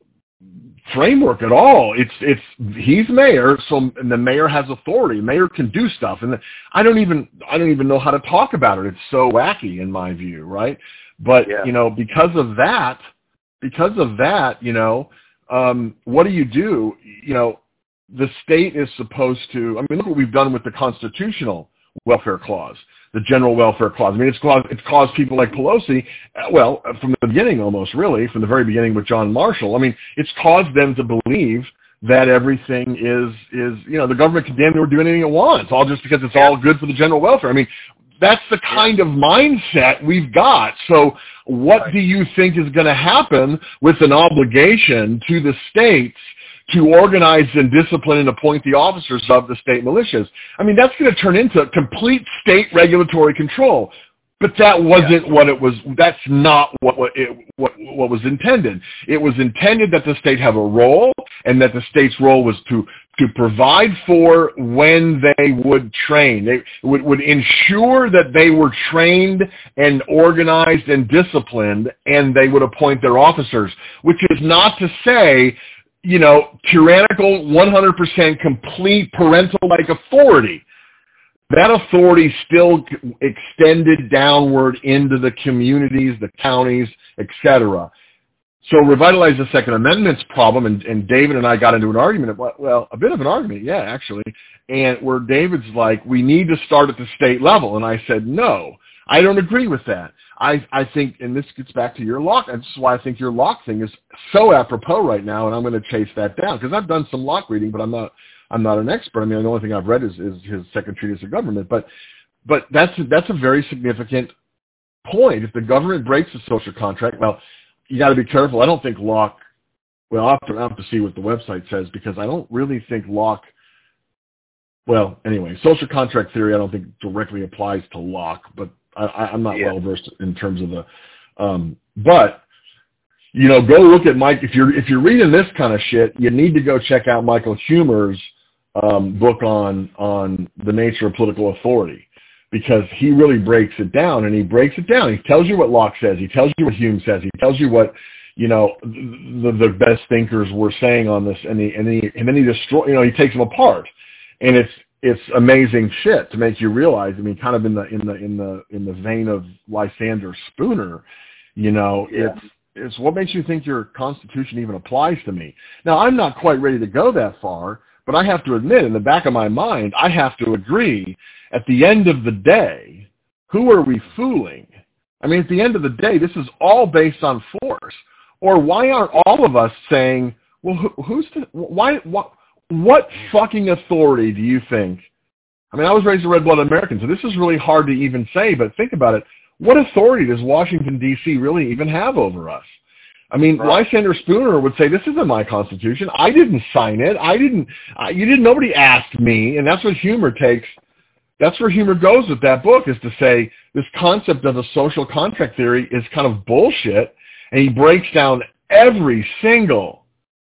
framework at all. It's it's he's mayor, so and the mayor has authority. Mayor can do stuff, and the, I don't even I don't even know how to talk about it. It's so wacky in my view, right? But yeah. you know, because of that, because of that, you know, um, what do you do? You know, the state is supposed to. I mean, look what we've done with the constitutional welfare clause, the general welfare clause. I mean, it's caused, it's caused people like Pelosi, well, from the beginning almost, really, from the very beginning with John Marshall. I mean, it's caused them to believe that everything is, is you know, the government can damn near do anything it wants, all just because it's all good for the general welfare. I mean, that's the kind of mindset we've got. So what right. do you think is going to happen with an obligation to the states to organize and discipline and appoint the officers of the state militias? I mean, that's going to turn into complete state regulatory control. But that wasn't yeah. what it was. That's not what what, it, what what was intended. It was intended that the state have a role, and that the state's role was to to provide for when they would train. They would, would ensure that they were trained and organized and disciplined, and they would appoint their officers, which is not to say, you know, tyrannical, one hundred percent complete parental-like authority. That authority still extended downward into the communities, the counties, et cetera. So Revitalize the Second Amendment's problem, and, and David and I got into an argument, about, well, a bit of an argument, yeah, actually, and where David's like, we need to start at the state level. And I said, no, I don't agree with that. I, I think, and this gets back to your Locke, and this is why I think your Locke thing is so apropos right now, and I'm going to chase that down, because I've done some Locke reading, but I'm not I'm not an expert. I mean, the only thing I've read is, is his Second Treatise of Government, but but that's that's a very significant point. If the government breaks the social contract, well, you got to be careful. I don't think Locke. Well, I'll have, to, I'll have to see what the website says, because I don't really think Locke. Well, anyway, social contract theory I don't think directly applies to Locke, but I, I'm not yeah. well versed in terms of the. Um, but you know, go look at Mike. If you're if you're reading this kind of shit, you need to go check out Michael Huemer's um, book on on the nature of political authority, because he really breaks it down, and he breaks it down. He tells you what Locke says. He tells you what Hume says. He tells you what, you know, the, the best thinkers were saying on this, and he and he and then he destroy. You know, he takes them apart, and it's it's amazing shit to make you realize. I mean, kind of in the in the in the in the vein of Lysander Spooner, you know, yeah. it's. It's what makes you think your Constitution even applies to me. Now, I'm not quite ready to go that far, but I have to admit, in the back of my mind, I have to agree, at the end of the day, who are we fooling? I mean, at the end of the day, this is all based on force. Or why aren't all of us saying, well, who, who's the, why, what, what fucking authority do you think? I mean, I was raised a red-blooded American, so this is really hard to even say, but think about it. What authority does Washington, D C really even have over us? I mean, right. Lysander Spooner would say, this isn't my Constitution. I didn't sign it. I didn't, I, you didn't, nobody asked me. And that's what humor takes. That's where humor goes with that book, is to say this concept of a social contract theory is kind of bullshit. And he breaks down every single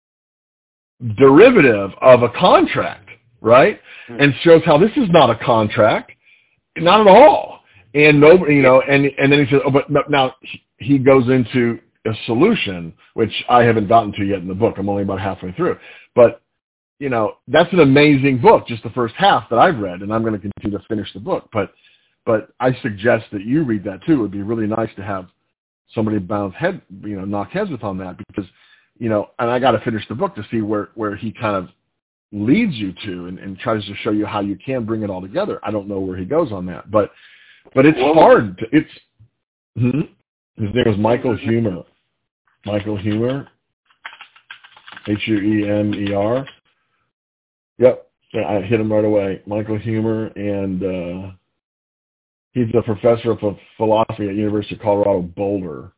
derivative of a contract, right? Mm-hmm. And shows how this is not a contract, not at all. And nobody, you know, and and then he says, oh, but now he goes into a solution, which I haven't gotten to yet in the book. I'm only about halfway through. But, you know, that's an amazing book, just the first half that I've read, and I'm going to continue to finish the book. But but I suggest that you read that too. It would be really nice to have somebody bounce head, you know, knock heads with on that, because, you know, and I got to finish the book to see where, where he kind of leads you to and, and tries to show you how you can bring it all together. I don't know where he goes on that, but But it's well, hard. To, it's hmm? His name was Michael Huemer. Michael Huemer, H U E M E R. Yep, I hit him right away. Michael Huemer, and uh, he's a professor of philosophy at University of Colorado Boulder.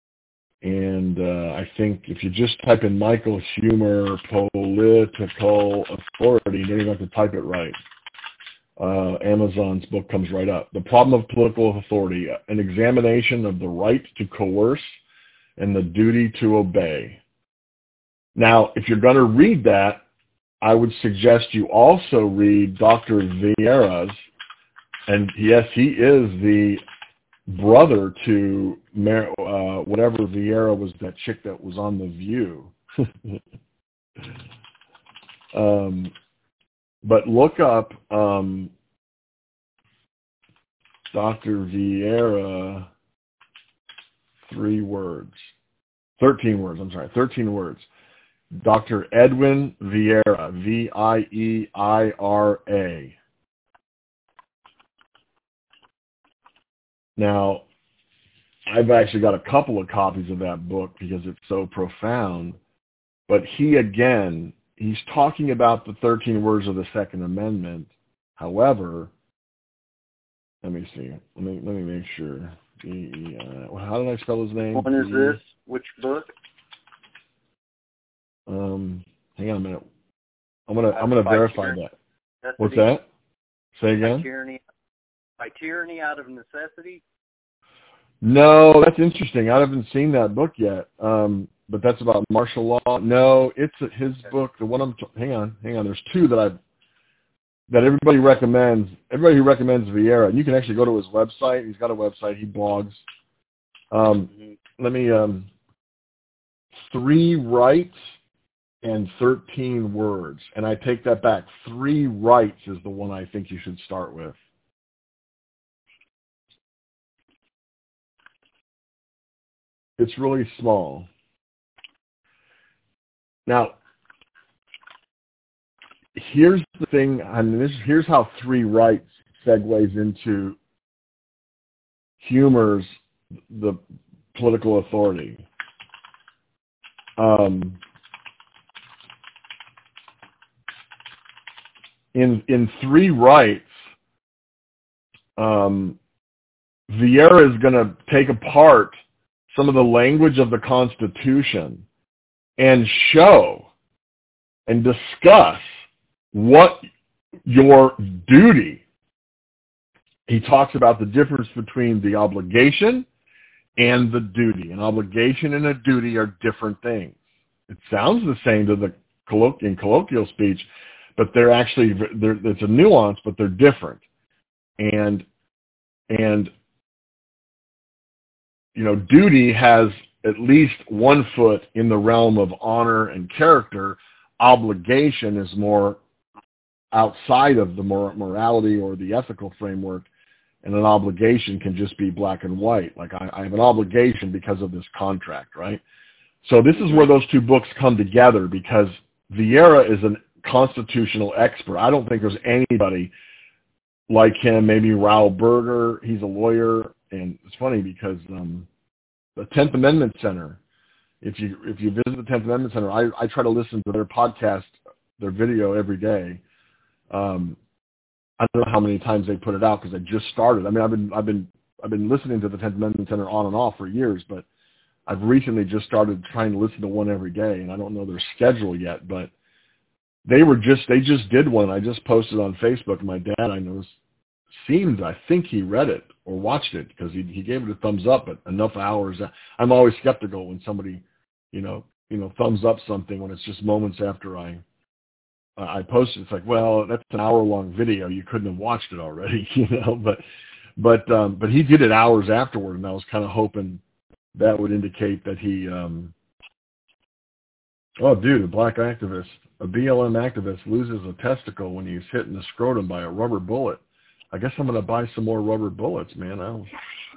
And uh, I think if you just type in Michael Huemer political authority, you don't even have to type it right. Uh, Amazon's book comes right up. The Problem of Political Authority, an examination of the right to coerce and the duty to obey. Now, if you're going to read that, I would suggest you also read Doctor Vieira's, and yes, he is the brother to Mar- uh, whatever Vieira was, that chick that was on The View. um, But look up um, Doctor Vieira, three words, thirteen words, I'm sorry, thirteen words. Doctor Edwin Vieira, V I E I R A. Now, I've actually got a couple of copies of that book because it's so profound, but he, again, he's talking about the thirteen words of the Second Amendment. However, let me see. Let me let me make sure. D E I How did I spell his name? When is this? Which book? Um, hang on a minute. I'm gonna I'm gonna verify tyranny. that. What's that? Say again. By tyranny, by tyranny out of necessity. No, that's interesting. I haven't seen that book yet. Um, but that's about martial law. No, it's his book. The one I'm. T- hang on, hang on. There's two that I that everybody recommends. Everybody who recommends Vieira, and you can actually go to his website. He's got a website. He blogs. Um, let me. Um, three rights and thirteen words, and I take that back. Three rights is the one I think you should start with. It's really small. Now, here's the thing. I mean, this, here's how three rights segues into Huemer's the political authority. Um, in in three rights, um, Vieira is going to take apart some of the language of the Constitution and show and discuss what your duty. He talks about the difference between the obligation and the duty. An obligation and a duty are different things. It sounds the same to the colloquial, in colloquial speech, but they're actually, they're, it's a nuance, but they're different. And, and, you know, duty has at least one foot in the realm of honor and character. Obligation is more outside of the mor- morality or the ethical framework, and an obligation can just be black and white. Like I, I have an obligation because of this contract, right? So this is where those two books come together, because Vieira is an constitutional expert. I don't think there's anybody like him. Maybe Raul Berger. He's a lawyer, and it's funny because um, the Tenth Amendment Center. If you if you visit the Tenth Amendment Center, I, I try to listen to their podcast, their video every day. Um, I don't know how many times they put it out because I just started. I mean, I've been I've been I've been listening to the Tenth Amendment Center on and off for years, but I've recently just started trying to listen to one every day, and I don't know their schedule yet. But they were just they just did one. I just posted on Facebook. My dad, I know, seemed I think he read it or watched it because he he gave it a thumbs up. But enough hours. I'm always skeptical when somebody, you know, you know, thumbs up something when it's just moments after I. Uh, I posted. It's like, well, that's an hour-long video. You couldn't have watched it already, you know. But, but, um, but he did it hours afterward, and I was kind of hoping that would indicate that he. Um, oh, dude, a black activist, a B L M activist, loses a testicle when he's hit in the scrotum by a rubber bullet. I guess I'm going to buy some more rubber bullets, man. I don't...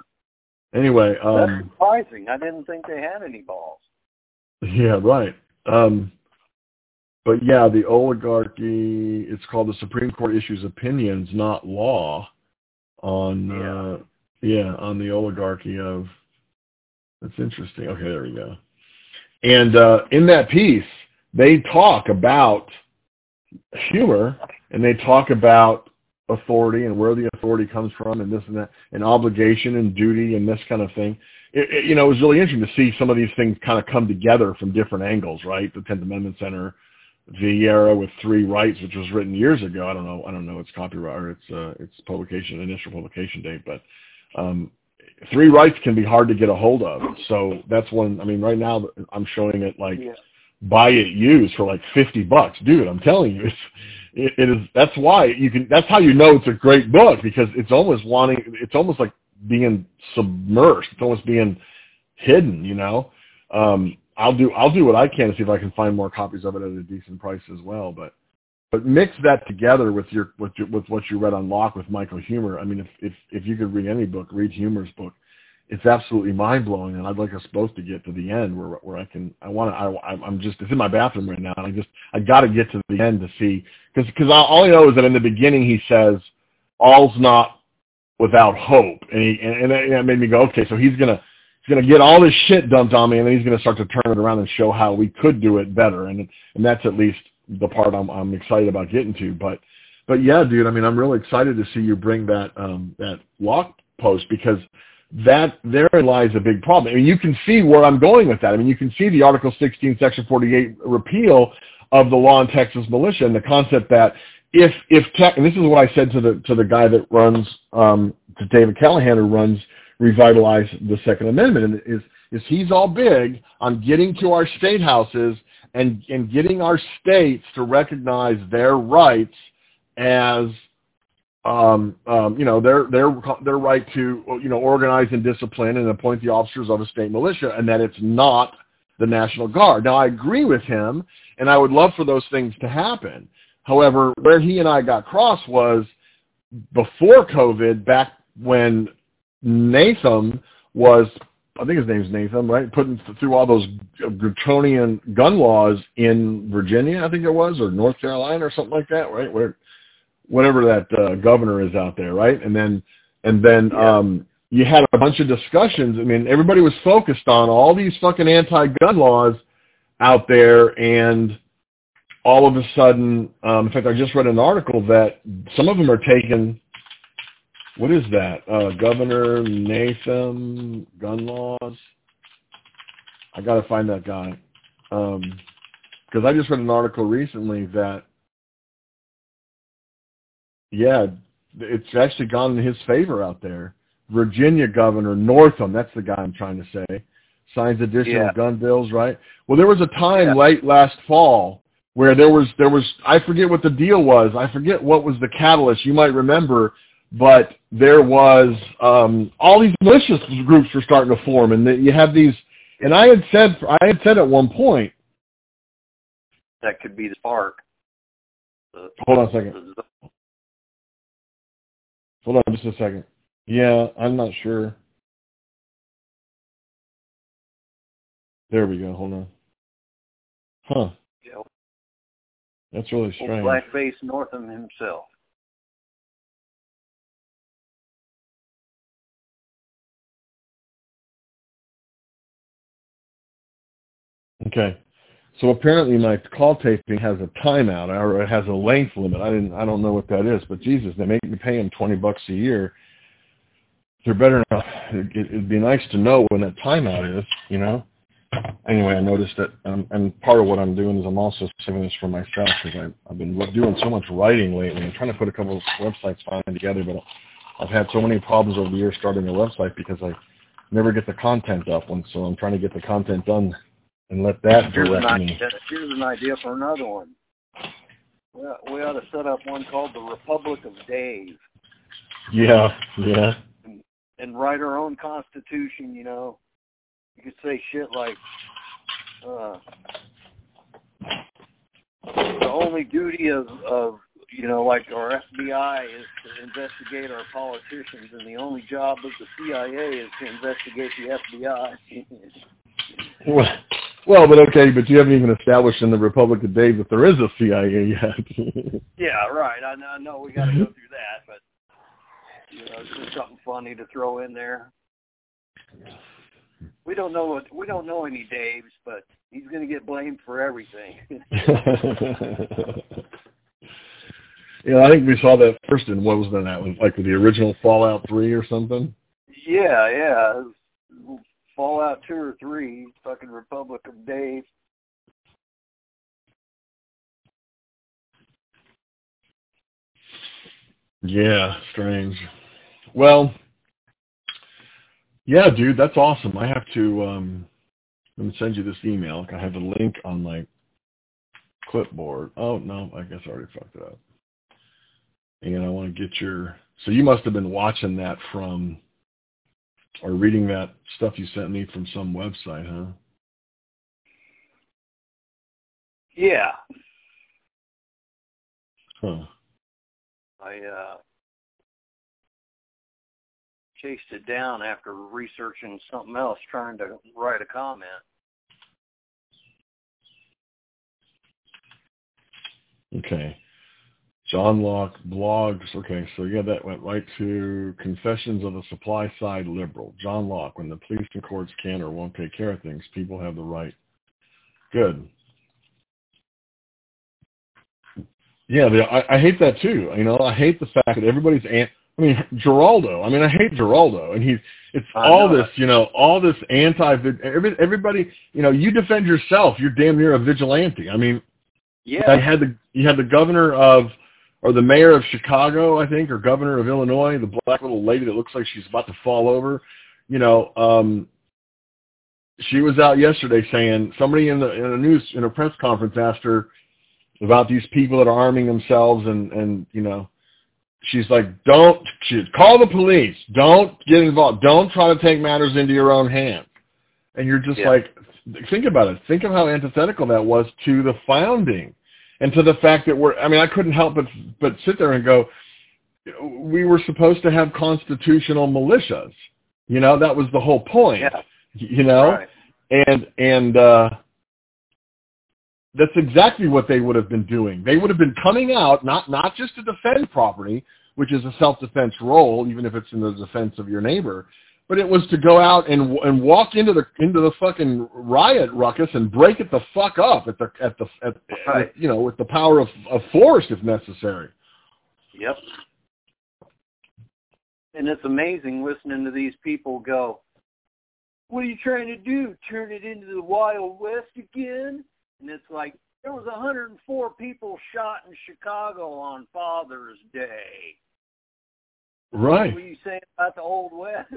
Anyway, um, that's surprising. I didn't think they had any balls. Yeah, right. Um, But yeah, the oligarchy, it's called the Supreme Court issues opinions, not law, on, Yeah. uh, yeah, on the oligarchy of, that's interesting. Okay, there we go. And uh, in that piece, they talk about humor, and they talk about authority and where the authority comes from and this and that, and obligation and duty and this kind of thing. It, it, you know, it was really interesting to see some of these things kind of come together from different angles, right? The Tenth Amendment Center, Vieira with Three Rights, which was written years ago. I don't know. I don't know its copyright or its uh, its publication, initial publication date, but um, Three Rights can be hard to get a hold of. So that's one. I mean, right now I'm showing it like yeah. buy it used for like fifty bucks, dude. I'm telling you, it's it, it is. That's why you can. That's how you know it's a great book because it's almost wanting. It's almost like being submersed. It's almost being hidden. You know. Um, I'll do I'll do what I can to see if I can find more copies of it at a decent price as well. But but mix that together with your with your, with what you read on Locke with Michael Huemer. I mean, if if if you could read any book, read Huemer's book. It's absolutely mind blowing, and I'd like us both to get to the end where where I can I want to I I'm just it's in my bathroom right now, and I just I got to get to the end to see because because all I know is that in the beginning he says all's not without hope, and he and, and that made me go okay, so he's gonna. He's going to get all this shit dumped on me, and then he's going to start to turn it around and show how we could do it better. And and that's at least the part I'm I'm excited about getting to. But but yeah, dude, I mean, I'm really excited to see you bring that um, that Locke post because that therein lies a big problem. I mean, you can see where I'm going with that. I mean, you can see the Article sixteen, Section forty-eight repeal of the law in Texas militia and the concept that if if tech, and this is what I said to the to the guy that runs um, to David Callahan who runs. Revitalize the Second Amendment, and is is he's all big on getting to our state houses and and getting our states to recognize their rights as um, um, you know their their their right to you know organize and discipline and appoint the officers of a state militia, and that it's not the National Guard. Now I agree with him, and I would love for those things to happen. However, where he and I got cross was before COVID, back when Nathan was, I think his name's Nathan, right? Putting through all those draconian gun laws in Virginia, I think it was, or North Carolina or something like that, right? Where, whatever that uh, governor is out there, right? And then, and then yeah. um, you had a bunch of discussions. I mean, everybody was focused on all these fucking anti-gun laws out there, and all of a sudden, um, in fact, I just read an article that some of them are taken. What is that? Uh, Governor Nathan gun laws. I got to find that guy because um, I just read an article recently that yeah, it's actually gone in his favor out there. Virginia Governor Northam, that's the guy I'm trying to say, signs additional yeah. gun bills, right? Well, there was a time yeah. late last fall where there was there was I forget what the deal was. I forget what was the catalyst. You might remember. But there was um, all these malicious groups were starting to form, and the, you have these. And I had said, I had said at one point that could be the spark. The, hold on a second. The, hold on just a second. Yeah, I'm not sure. There we go. Hold on. Huh. Yeah. That's really strange. Old Blackface Northam himself. Okay. So apparently my call taping has a timeout, or it has a length limit. I didn't. I don't know what that is, but Jesus, they make me pay them twenty bucks a year. They're better now. It, it'd be nice to know when that timeout is, you know. Anyway, I noticed that, um, and part of what I'm doing is I'm also saving this for myself because I've been doing so much writing lately. I'm trying to put a couple of websites finally together, but I've had so many problems over the years starting a website because I never get the content up, and so I'm trying to get the content done and let that here's direct an me. idea, here's an idea for another one. We ought, we ought to set up one called the Republic of Dave. Yeah, yeah. And, and write our own constitution, you know. You could say shit like, uh, the only duty of, of, you know, like our F B I is to investigate our politicians, and the only job of the C I A is to investigate the F B I. well, well, but okay, but you haven't even established in the Republic of Dave that there is a C I A yet. Yeah, right. I know, I know we got to go through that, but, you know, it's just something funny to throw in there. We don't know what we don't know any Daves, but he's going to get blamed for everything. Yeah, I think we saw that first in, what was that, that was like the original Fallout three or something? Yeah, yeah. Fallout two or three, fucking Republic of Dave. Yeah, strange. Well, yeah, dude, that's awesome. I have to, um, let me send you this email. I have the link on my clipboard. Oh, no, I guess I already fucked it up. And I want to get your, so you must have been watching that from, or reading that stuff you sent me from some website, huh? Yeah. Huh. I uh, chased it down after researching something else, trying to write a comment. Okay. John Locke blogs. Okay, so yeah, that went right to Confessions of a Supply Side Liberal. John Locke, when the police and courts can or won't take care of things, people have the right. Good. Yeah, the, I, I hate that too. You know, I hate the fact that everybody's, an, I mean, Geraldo. I mean, I hate Geraldo, and he's, it's I all know this, you know, all this anti, every, everybody, you know, you defend yourself, you're damn near a vigilante. I mean, yeah, I had the, you had the governor of, or the mayor of Chicago, I think, or governor of Illinois, the black little lady that looks like she's about to fall over. You know, um, she was out yesterday saying, somebody in the in a news in a press conference asked her about these people that are arming themselves, and and you know, she's like, don't she, call the police, don't get involved, don't try to take matters into your own hands. And you're just yeah. like, think about it, think of how antithetical that was to the founding. And to the fact that we're, I mean, I couldn't help but but sit there and go, we were supposed to have constitutional militias. You know, that was the whole point. Yeah. You know? Right. And, and uh, that's exactly what they would have been doing. They would have been coming out, not, not just to defend property, which is a self-defense role, even if it's in the defense of your neighbor, but it was to go out and and walk into the into the fucking riot ruckus and break it the fuck up at the at the at, right. you know, with the power of, of force if necessary. Yep. And it's amazing listening to these people go, "What are you trying to do? Turn it into the Wild West again?" And it's like, there was one hundred four people shot in Chicago on Father's Day. Right. What are you saying about the Old West?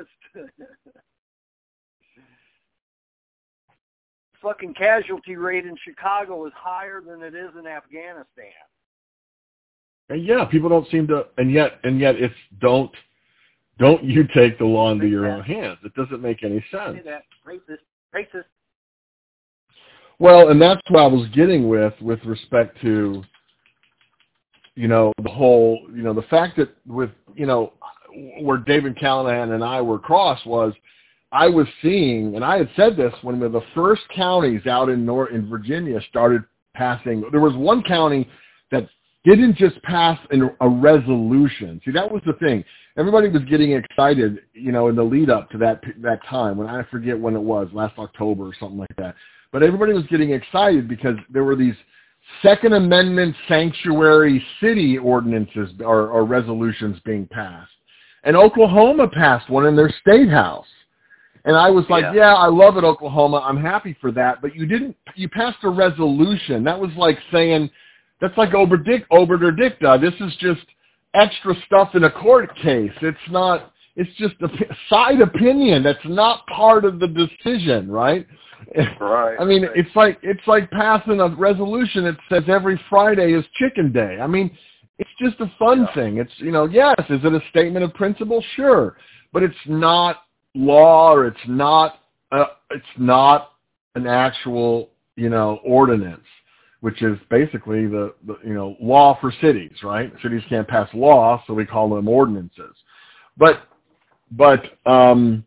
Fucking casualty rate in Chicago is higher than it is in Afghanistan. And yeah, people don't seem to, and yet, and yet it's don't, don't you take the law into your own hands. It doesn't make any sense. Say that. Racist. Racist. Well, and that's what I was getting with, with respect to, you know, the whole, you know, the fact that with, you know, where David Callahan and I were crossed was, I was seeing, and I had said this when the first counties out in North in Virginia started passing. There was one county that didn't just pass in a resolution. See, that was the thing. Everybody was getting excited, you know, in the lead up to that that time, when I forget when it was, last October or something like that. But everybody was getting excited because there were these Second Amendment sanctuary city ordinances or, or resolutions being passed. And Oklahoma passed one in their state house. And I was like, yeah. yeah, I love it, Oklahoma. I'm happy for that. But you didn't, you passed a resolution. That was like saying, that's like oberdic, oberdicta. This is just extra stuff in a court case. It's not, it's just a side opinion. That's not part of the decision, right? Right. I mean, right. it's like, it's like passing a resolution that says every Friday is chicken day. I mean, it's just a fun yeah. thing. It's, you know, yes, is it a statement of principle? Sure. But it's not law, or it's not, uh, it's not an actual, you know, ordinance, which is basically the, the, you know, law for cities, right? Cities can't pass law, so we call them ordinances. But, but, um,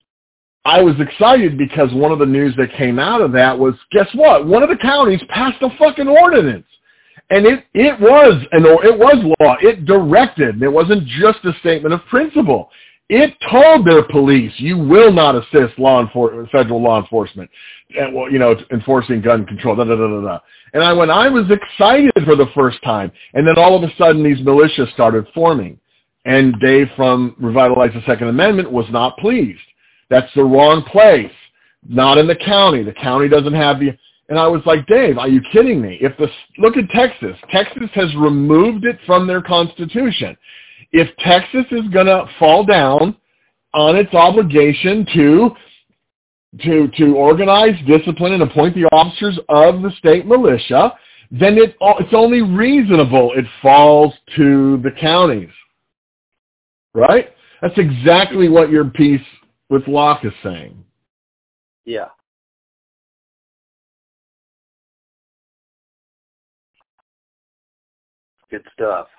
I was excited because one of the news that came out of that was, guess what? One of the counties passed a fucking ordinance. And it, it was an, it was law. It directed. It wasn't just a statement of principle. It told their police, you will not assist law enfor- federal law enforcement, and, well, you know, enforcing gun control, da, da, da, da, da. And I, when I was excited for the first time, and then all of a sudden these militias started forming, and Dave from Revitalize the Second Amendment was not pleased. That's the wrong place, not in the county. The county doesn't have the, and I was like, Dave, are you kidding me? If the, look at Texas. Texas has removed it from their constitution. If Texas is going to fall down on its obligation to to to organize, discipline, and appoint the officers of the state militia, then it it's only reasonable it falls to the counties. Right? That's exactly what your piece with Locke is saying. Yeah. Good stuff.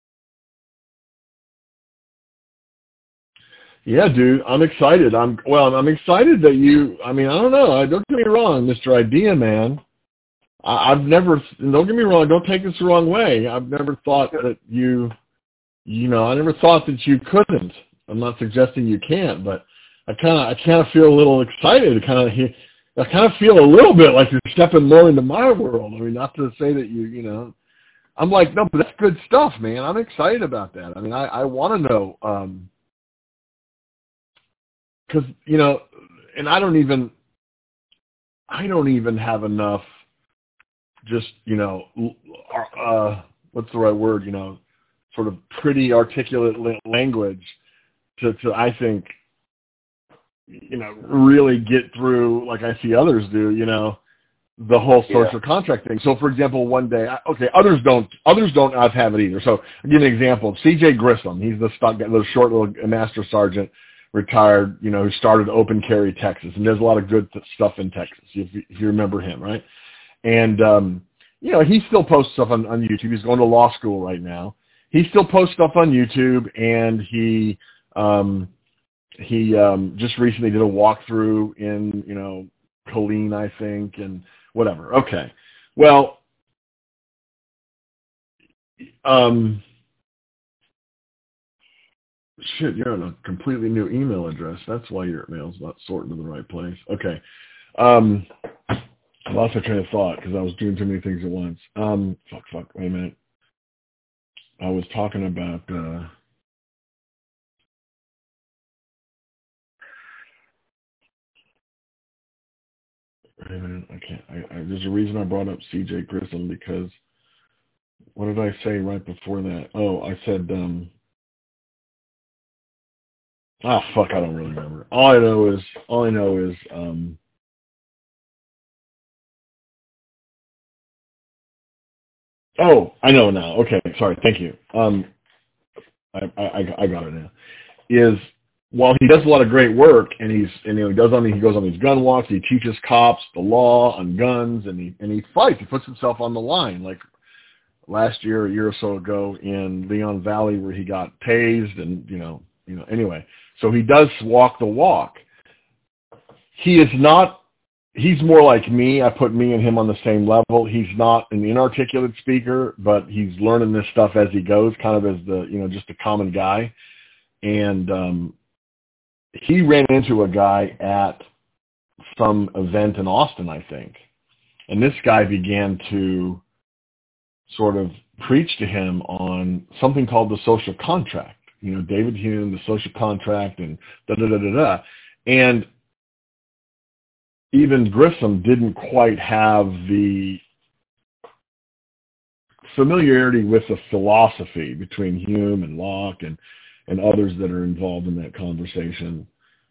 Yeah, dude, I'm excited. I'm well. I'm excited that you. I mean, I don't know. Don't get me wrong, Mister Idea Man. I, I've never. Don't get me wrong. Don't take this the wrong way. I've never thought that you. You know, I never thought that you couldn't. I'm not suggesting you can't, but I kind of, I kind of feel a little excited. Kind of, I kind of feel a little bit like you're stepping more into my world. I mean, not to say that you, you know. I'm like, no, but that's good stuff, man. I'm excited about that. I mean, I, I want to know. Um, Because, you know, and I don't even, I don't even have enough just, you know, uh, what's the right word, you know, sort of pretty articulate language to, to, I think, you know, really get through, like I see others do, you know, the whole social yeah. contract thing. So, for example, one day, okay, others don't, others don't have it either. So, I'll give you an example. C J Grissom, he's the stock, the short little master sergeant, retired, you know, who started Open Carry Texas, and there's a lot of good stuff in Texas, if you, if you remember him, right? And, um, you know, he still posts stuff on, on YouTube. He's going to law school right now. He still posts stuff on YouTube, and he um, he um, just recently did a walkthrough in, you know, Colleen, I think, and whatever. Okay. Well, um, shit, you're on a completely new email address. That's why your mail's not sorting to the right place. Okay. Um, I lost my train of thought because I was doing too many things at once. Um, fuck, fuck, wait a minute. I was talking about, uh, wait a minute, I can't, I, I, there's a reason I brought up C J Grissom because, what did I say right before that? Oh, I said, um, ah, fuck, I don't really remember. All I know is, all I know is, um, oh, I know now. Okay, sorry, thank you. Um, I, I, I got it now. Is while he does a lot of great work, and he's and you know, he does on he goes on these gun walks, he teaches cops the law on guns, and he and he fights. He puts himself on the line. Like last year, a year or so ago in Leon Valley, where he got tased, and you know, you know. Anyway, so he does walk the walk. He is not he's more like me. I put me and him on the same level. He's not an inarticulate speaker, but he's learning this stuff as he goes, kind of as the, you know, just a common guy. And um, he ran into a guy at some event in Austin, I think. And this guy began to sort of preach to him on something called the social contract. You know, David Hume, the social contract, and da-da-da-da-da. And even Grissom didn't quite have the familiarity with the philosophy between Hume and Locke and, and others that are involved in that conversation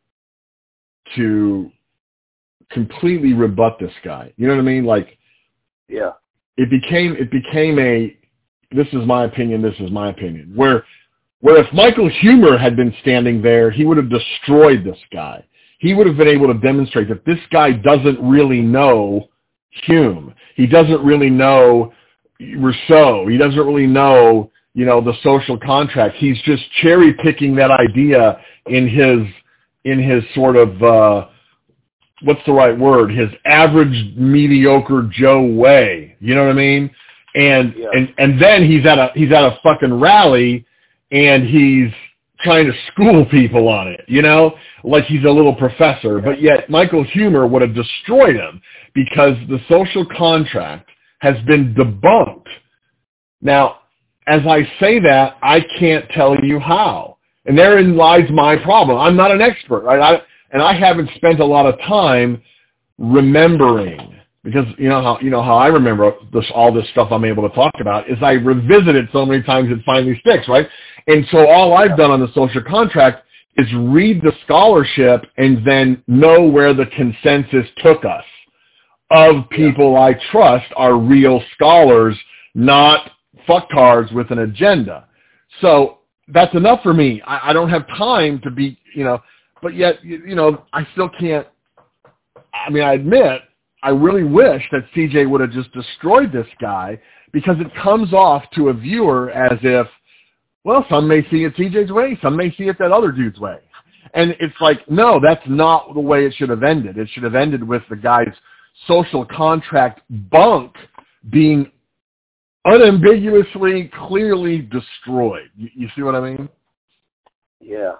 to completely rebut this guy. You know what I mean? Like, yeah, it became it became a this is my opinion, this is my opinion. Where where if Michael Huemer had been standing there, he would have destroyed this guy. He would have been able to demonstrate that this guy doesn't really know Hume. He doesn't really know Rousseau. He doesn't really know, you know, the social contract. He's just cherry picking that idea in his in his sort of uh, what's the right word? His average mediocre Joe way. You know what I mean? And yeah. and and then he's at a he's at a fucking rally and he's trying to school people on it, you know, like he's a little professor. But yet Michael Huemer would have destroyed him because the social contract has been debunked. Now, as I say that, I can't tell you how. And therein lies my problem. I'm not an expert, right? I, and I haven't spent a lot of time remembering, because you know how you know how I remember this, all this stuff I'm able to talk about is I revisit it so many times it finally sticks, right? And so all I've done on the social contract is read the scholarship and then know where the consensus took us of people I trust are real scholars, not fucktards with an agenda. So that's enough for me. I, I don't have time to be, you know, but yet, you, you know, I still can't, I mean, I admit, I really wish that C J would have just destroyed this guy because it comes off to a viewer as if, well, some may see it C J's way, some may see it that other dude's way. And it's like, no, that's not the way it should have ended. It should have ended with the guy's social contract bunk being unambiguously, clearly destroyed. You, you see what I mean? Yeah.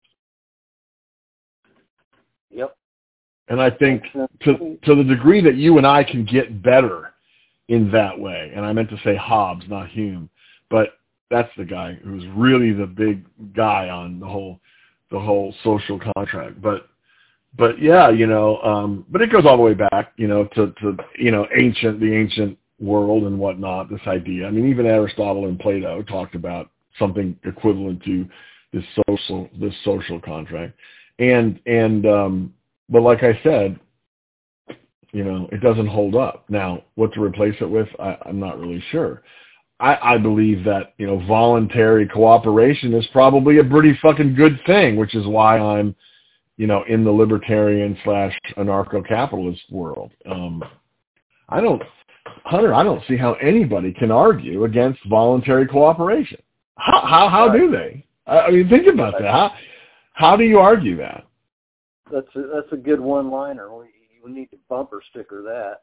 Yep. And I think to to the degree that you and I can get better in that way, and I meant to say Hobbes, not Hume, but that's the guy who's really the big guy on the whole the whole social contract. But but yeah, you know, um, but it goes all the way back, you know, to, to you know ancient the ancient world and whatnot. This idea. I mean, even Aristotle and Plato talked about something equivalent to this social this social contract, and and um, but like I said, you know, it doesn't hold up. Now, what to replace it with, I, I'm not really sure. I, I believe that, you know, voluntary cooperation is probably a pretty fucking good thing, which is why I'm, you know, in the libertarian slash anarcho-capitalist world. Um, I don't, Hunter, I don't see how anybody can argue against voluntary cooperation. How how, how do they? I mean, think about that. How, how do you argue that? That's a, that's a good one-liner. We, we need to bumper sticker that.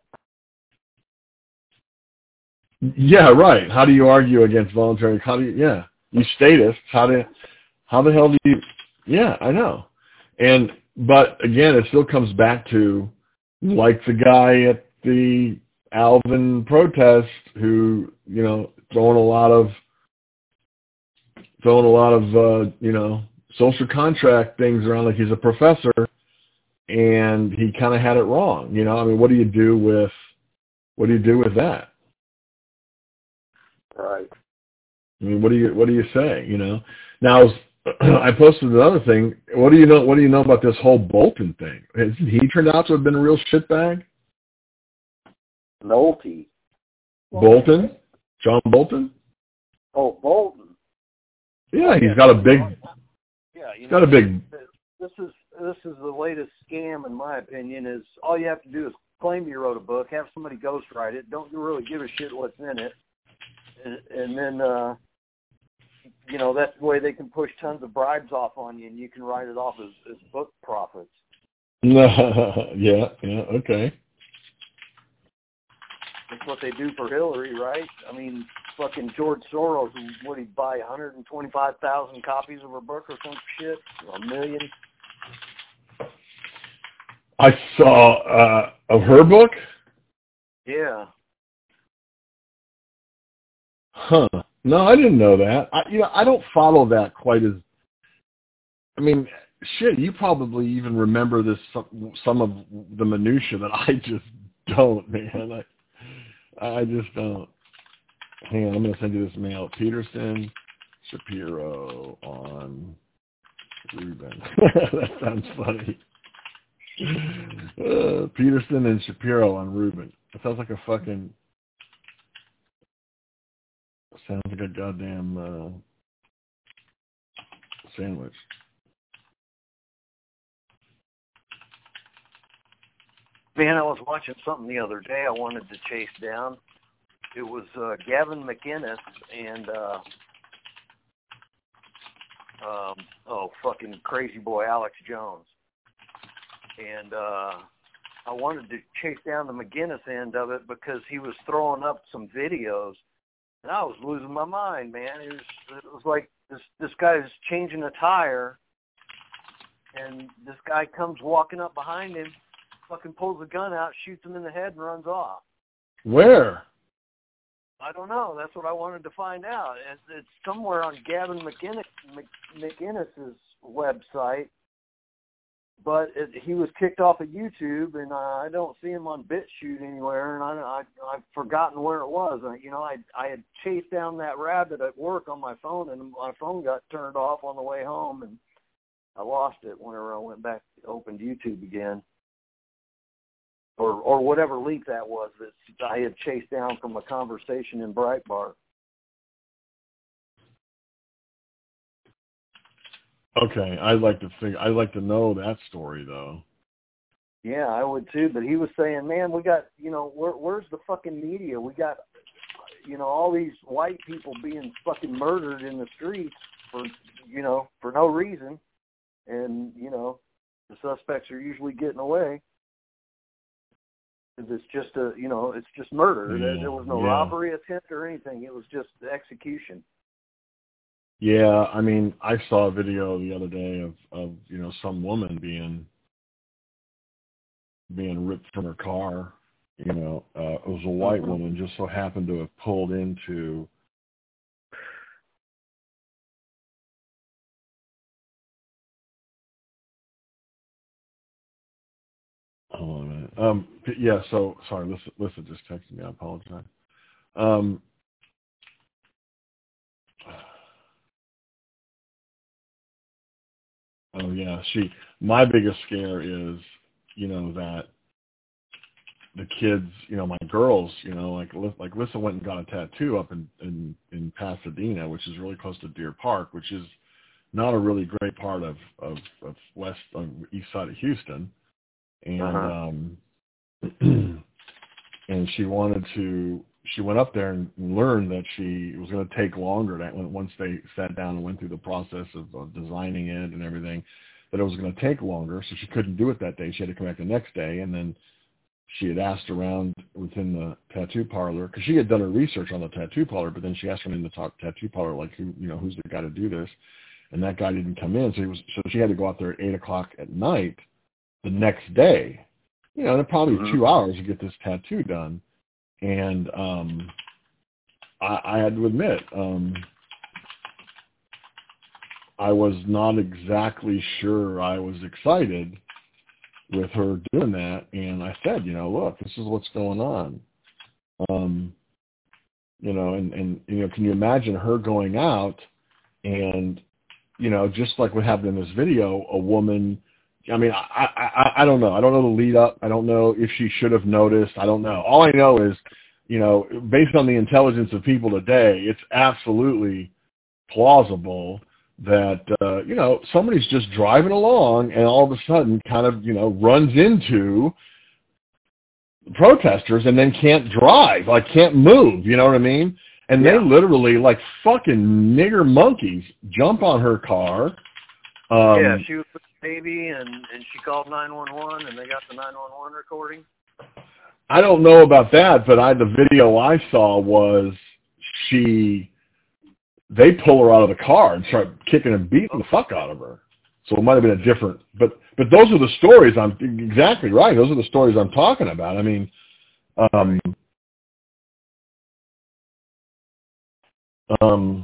Yeah, right. How do you argue against voluntary? How do you, yeah, you statists. How do, how the hell do you? Yeah, I know. And but again, it still comes back to like the guy at the Alvin protest who, you know, throwing a lot of throwing a lot of uh, you know social contract things around like he's a professor, and he kind of had it wrong. You know, I mean, what do you do with what do you do with that? Right. I mean, what do you what do you say? You know, now I posted another thing. What do you know? What do you know about this whole Bolton thing? Has he turned out to have been a real shitbag? Nolte. Bolton, John Bolton. Oh, Bolton. Yeah, he's got a big. Yeah, you he's know, got a big. This is this is the latest scam, in my opinion. Is all you have to do is claim you wrote a book, have somebody ghostwrite it, don't really give a shit what's in it, and, and then uh, you know that's the way they can push tons of bribes off on you, and you can write it off as, as book profits. yeah, yeah, okay. That's what they do for Hillary, right? I mean, fucking George Soros, what did he buy, one hundred twenty-five thousand copies of her book or some shit? A million? I saw, uh, of her book? Yeah. Huh. No, I didn't know that. I, you know, I don't follow that quite as, I mean, shit, you probably even remember this, some, some of the minutia that I just don't, man. I, I just don't. Hang on, I'm going to send you this mail. Peterson Shapiro on Rubin. That sounds funny. Uh, Peterson and Shapiro on Rubin. That sounds like a fucking... Sounds like a goddamn uh, sandwich. Man, I was watching something the other day I wanted to chase down. It was uh, Gavin McInnes and, uh, um, oh, fucking crazy boy Alex Jones. And uh, I wanted to chase down the McInnes end of it because he was throwing up some videos, and I was losing my mind, man. It was, it was like this, this guy's changing a tire, and this guy comes walking up behind him, fucking pulls the gun out, shoots him in the head, and runs off. Where? I don't know. That's what I wanted to find out. It's, it's somewhere on Gavin McInnes, McInnes's website, but it, he was kicked off of YouTube, and uh, I don't see him on BitChute anywhere, and I, I, I've forgotten where it was. I, you know, I, I had chased down that rabbit at work on my phone, and my phone got turned off on the way home, and I lost it whenever I went back, opened YouTube again. Or, or whatever link that was that I had chased down from a conversation in Breitbart. Okay, I'd like to think. I'd like to know that story though. Yeah, I would too. But he was saying, "Man, we got, you know, where, where's the fucking media? We got, you know, all these white people being fucking murdered in the streets for, you know, for no reason, and you know, the suspects are usually getting away." It's just a, you know, it's just murder. Yeah, there, there was no yeah. robbery attempt or anything. It was just execution. Yeah, I mean, I saw a video the other day of, of you know, some woman being being ripped from her car. You know, uh, it was a white Mm-hmm. woman, just so happened to have pulled into Hold on a minute. Um, yeah, so, sorry, Lisa, Lisa just texted me. I apologize. Um, oh, yeah, she, my biggest scare is, you know, that the kids, you know, my girls, you know, like, like Lisa went and got a tattoo up in, in, in Pasadena, which is really close to Deer Park, which is not a really great part of, of, of west, on the east side of Houston. And, Uh-huh. um, and she wanted to, she went up there and learned that she it was going to take longer. That once they sat down and went through the process of, of designing it and everything, that it was going to take longer. So she couldn't do it that day. She had to come back the next day. And then she had asked around within the tattoo parlor, because she had done her research on the tattoo parlor, but then she asked around in the top tattoo parlor, like, who, you know, who's the guy to do this? And that guy didn't come in. So he was, so she had to go out there at eight o'clock at night the next day. You know, and probably Mm-hmm. two hours to get this tattoo done. And um, I, I had to admit, um, I was not exactly sure I was excited with her doing that. And I said, you know, look, this is what's going on. Um, you know, and, and, you know, can you imagine her going out and, you know, just like what happened in this video, a woman, I mean, I, I, I don't know. I don't know the lead up. I don't know if she should have noticed. I don't know. All I know is, you know, based on the intelligence of people today, it's absolutely plausible that, uh, you know, somebody's just driving along and all of a sudden kind of, you know, runs into protesters and then can't drive, like can't move, you know what I mean? And Yeah. they literally, like fucking nigger monkeys, jump on her car. Um, yeah, she was baby, and, and she called nine one one, and they got the nine one one recording? I don't know about that, but I the video I saw was she, they pull her out of the car and start kicking and beating the fuck out of her. So it might have been a different, but but those are the stories I'm exactly right. Those are the stories I'm talking about. I mean, um, um,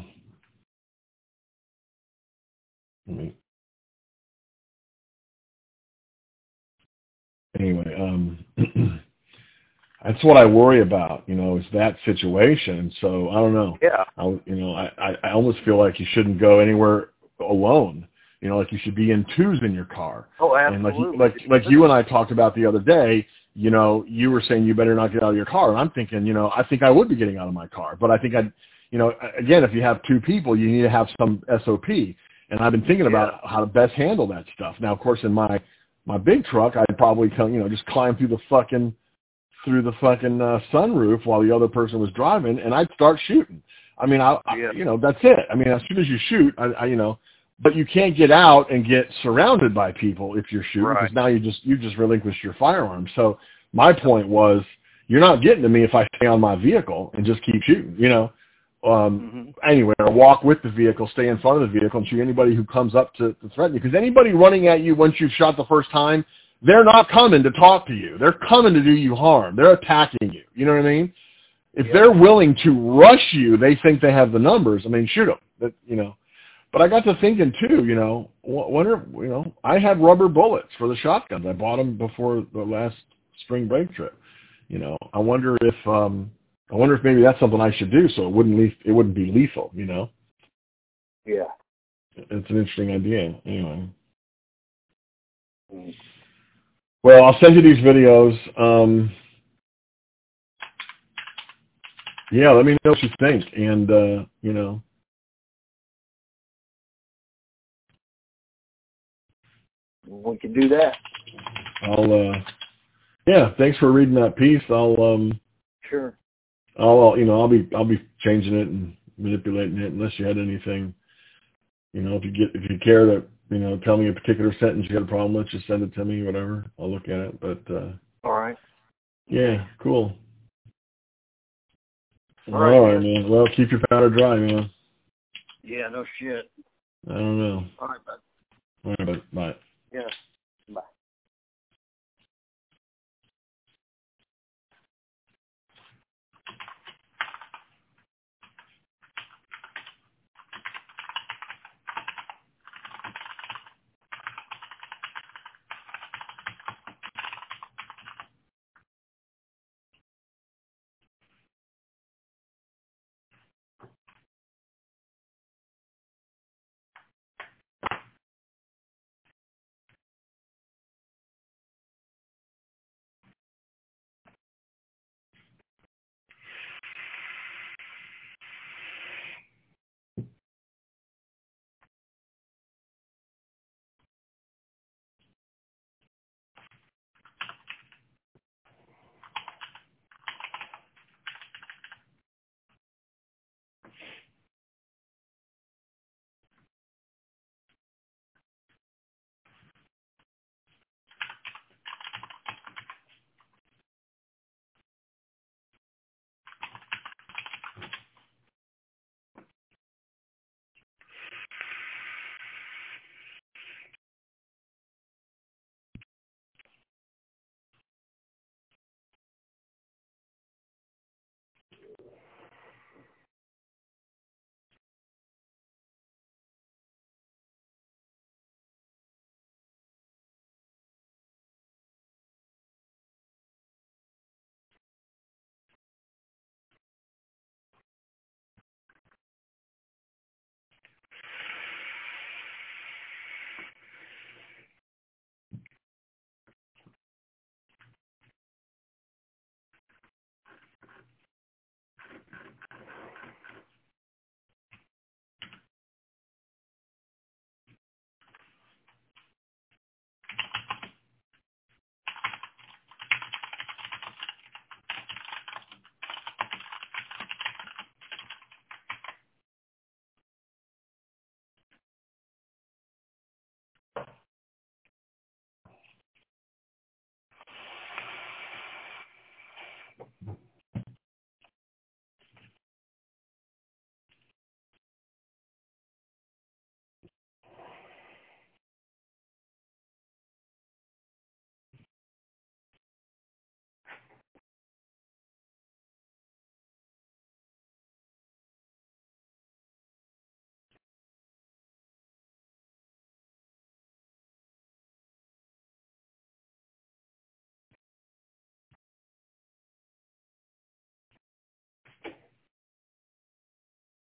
let me, anyway, um, that's what I worry about. You know, is that situation. So I don't know. Yeah. I, you know, I I I almost feel like you shouldn't go anywhere alone. You know, like you should be in twos in your car. Oh, absolutely. And like, like, like you and I talked about the other day, you know, you were saying you better not get out of your car. And I'm thinking, you know, I think I would be getting out of my car. But I think I'd, you know, again, if you have two people, you need to have some S O P. And I've been thinking about yeah. how to best handle that stuff. Now, of course, in my, my big truck, I'd probably come, you know, just climb through the fucking, through the fucking uh, sunroof while the other person was driving, and I'd start shooting. I mean, I, yeah. I you know, that's it. I mean, as soon as you shoot, I, I you know, but you can't get out and get surrounded by people if you're shooting, because right. now you just you just relinquished your firearm. So my point was, you're not getting to me if I stay on my vehicle and just keep shooting. You know, um, mm-hmm. Anyway, or walk with the vehicle, stay in front of the vehicle, and shoot anybody who comes up to, to threaten you. Because anybody running at you once you've shot the first time, they're not coming to talk to you. They're coming to do you harm. They're attacking you. You know what I mean? If yeah. they're willing to rush you, they think they have the numbers. I mean, shoot them. But, you know. But I got to thinking too, you know, wonder, you know, I had rubber bullets for the shotguns. I bought them before the last spring break trip. You know, I wonder if, um, I wonder if maybe that's something I should do so it wouldn't le- it wouldn't be lethal. You know. Yeah. It's an interesting idea. Anyway. Mm. Well, I'll send you these videos. Um, yeah, let me know what you think, and uh, you know. We can do that. I'll, uh, yeah, thanks for reading that piece. I'll, um, sure. I'll, you know, I'll be, I'll be changing it and manipulating it unless you had anything, you know, if you get, if you care to, you know, tell me a particular sentence you got a problem with, just send it to me, whatever. I'll look at it, but, uh, all right. Yeah, cool. All, all right, right, man. Well, keep your powder dry, man. Yeah, no shit. I don't know. All right, bud. All right, bud. Bye. Yeah.